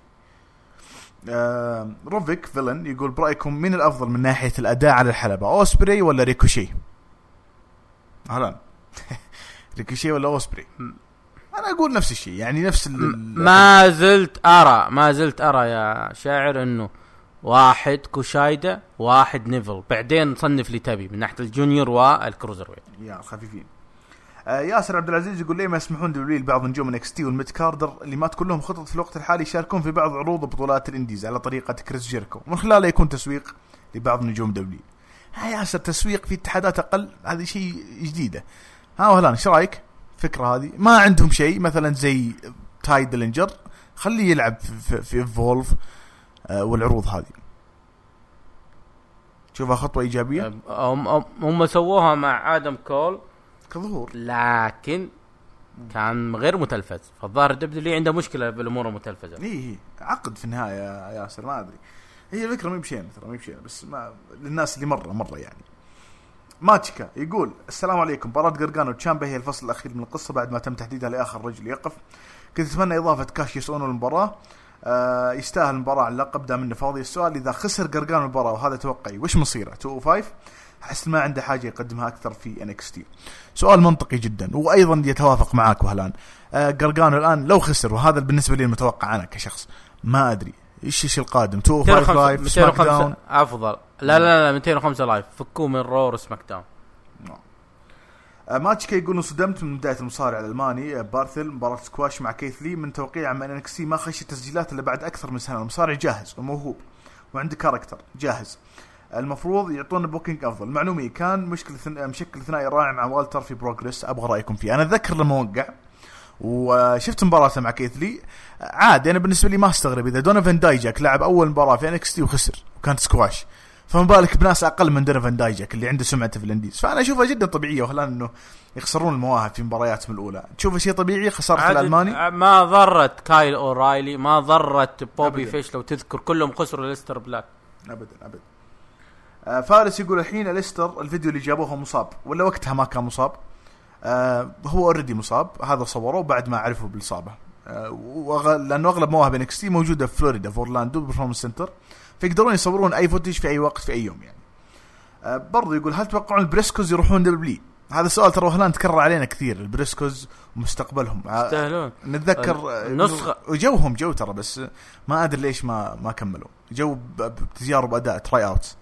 Speaker 1: روفيك فيلن يقول برايكم مين الافضل من ناحيه الاداء على الحلبه، اوسبري ولا ريكوشي؟ اهلا. ريكوشي ولا اوسبري؟ انا اقول نفس الشيء، يعني نفس
Speaker 2: ما زلت ارى يا شاعر انه واحد كوشايدا واحد نيفل، بعدين صنف لي تبي من ناحيه الجونيور والكروزر ويت
Speaker 1: يا خفيفين. ياسر عبد العزيز يقول ليه ما يسمحون دبليو لبعض نجوم NXT والميد كاردر اللي ما تكون لهم خطط في الوقت الحالي يشاركون في بعض عروض بطولات الانديز على طريقه كريس جيركو، ومن خلاله يكون تسويق لبعض نجوم دبليو. ياسر تسويق في اتحادات اقل، هذه شيء جديده. وهلا ايش رايك فكره هذه؟ ما عندهم شيء مثلا زي تاي ديلينجر، خليه يلعب في فولف والعروض هذه. شوفها خطوه ايجابيه.
Speaker 2: هم سووها مع ادم كول
Speaker 1: كظهور،
Speaker 2: لكن كان غير متلفز. فالظاهر الدبليو عنده مشكله بالامور المتلفزه.
Speaker 1: ايه عقد في النهايه يا ياسر، ما ادري. هي الفكره مو بشيء بس ما للناس اللي مره يعني. ماتشكا يقول السلام عليكم، مباراة غرغانو وتشامبا هي الفصل الأخير من القصة بعد ما تم تحديدها لآخر رجل يقف. كنت أتمنى إضافة كاشيوس أونو للمباراة. يستاهل المباراة على اللقب دام إنه فاضي. السؤال إذا خسر غرغانو المباراة وهذا توقعي وش مصيره 205؟ أحس ما عنده حاجة يقدمها أكثر في NXT. سؤال منطقي جدا وأيضا يتوافق معك وهلان. غرغانو الآن لو خسر، وهذا بالنسبة لي المتوقع أنا كشخص، ما أدري إيش القادم. 205 لايف، سماك داون
Speaker 2: أفضل. لا 205 لايف، فكوا من رور سماك داون.
Speaker 1: ماتشكا يقول انصدمت من بداية المصارع الألماني بارثل مباراة سكواش مع كيث لي من توقيع من NXT ما خش التسجيلات إلا بعد أكثر من سنة. المصارع جاهز وموهوب وعنده كاركتر جاهز، المفروض يعطونا بوكينج أفضل. معلومي كان مشكل ثنائي رائع مع والتر في بروجريس، أبغى رأيكم فيه. أنا أتذكر لما وقع وشفت مباراته مع كيث لي عادي. أنا بالنسبة لي ما استغرب إذا دونيفان دايجاك لعب أول مباراة في NXT وخسر وكانت سكواش، فما بالك بناس أقل من دونيفان دايجاك اللي عنده سمعته في الإنديز. فأنا أشوفها جدا طبيعية، وخلان إنه يخسرون المواهب في مبارياتهم الأولى. تشوفه شيء طبيعي خسارة الألماني.
Speaker 2: ما ضرت كايل أورايلي، ما ضرت بوبي فيش، لو تذكر كلهم خسروا ليستر بلاك.
Speaker 1: أبدا. فارس يقول الحين ليستر الفيديو اللي جابوه مصاب ولا وقتها ما كان مصاب؟ هو اوريدي مصاب، هذا صوره بعد ما عرفوا بالإصابة. لأنه أغلب مواهب NXT موجودة في فلوريدا في أورلاندو بالبرفورمانس سنتر، فيقدرون يصورون أي فوتج في أي وقت في أي يوم يعني. برضو يقول هل توقعون البريسكوز يروحون دبلي؟ هذا السؤال ترى وهلان تكرر علينا كثير، البريسكوز ومستقبلهم
Speaker 2: يستاهلون.
Speaker 1: نتذكر
Speaker 2: نسخة
Speaker 1: وجوهم جو ترى، بس ما أدري ليش ما كملوا جو بتجارب أداء تراي أوت.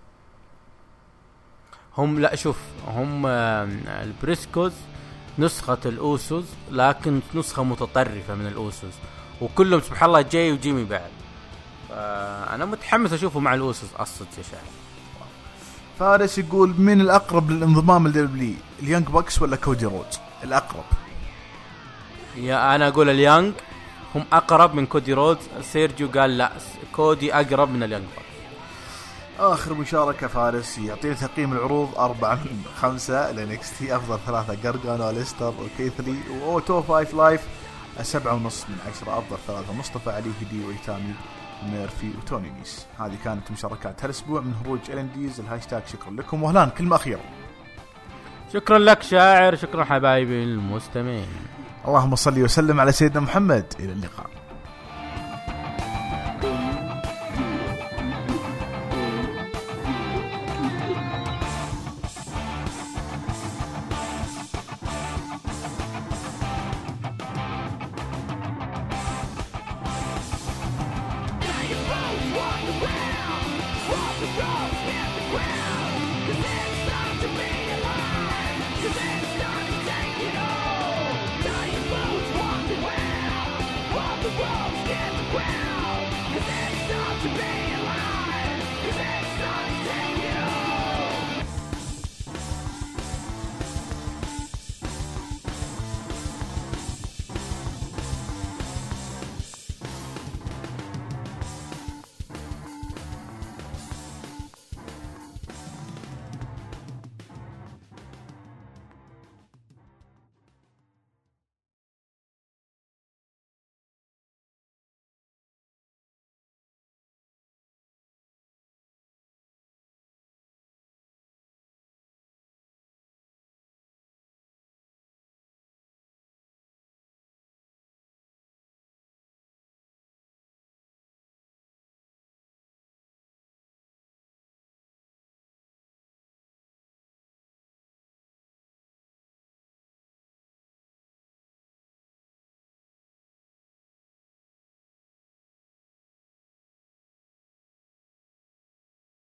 Speaker 2: هم لا شوف هم البريسكوز نسخة الأوسوس، لكن نسخة متطرفة من الأوسوس، وكلهم سبحان الله جاي وجيمي بعد. أنا متحمس أشوفه مع الأوسوس أصلا يا شاعر.
Speaker 1: فارس يقول من الأقرب للانضمام للدبلي، اليانج باكس ولا كودي رودز؟ الأقرب
Speaker 2: يا أنا أقول اليانج هم أقرب من كودي رودز. سيرجيو قال لا كودي أقرب من اليانج باكس.
Speaker 1: آخر مشاركة فارس يعطينا تقييم العروض 4 من 5 لNXT، أفضل 3 جارجانو وليستر وكيثلي، وأوتو 5 لايف 7.5 من 10، أفضل 3 مصطفى علي هدي وإيتامي ميرفي وتوني نيس. هذه كانت مشاركات هالأسبوع من هروج LNDs الهاشتاج. شكرا لكم. وهلان كلمة أخيرة.
Speaker 2: شكرا لك شاعر، شكرا حبايبي المستمعين.
Speaker 1: اللهم صل وسلم على سيدنا محمد. إلى اللقاء.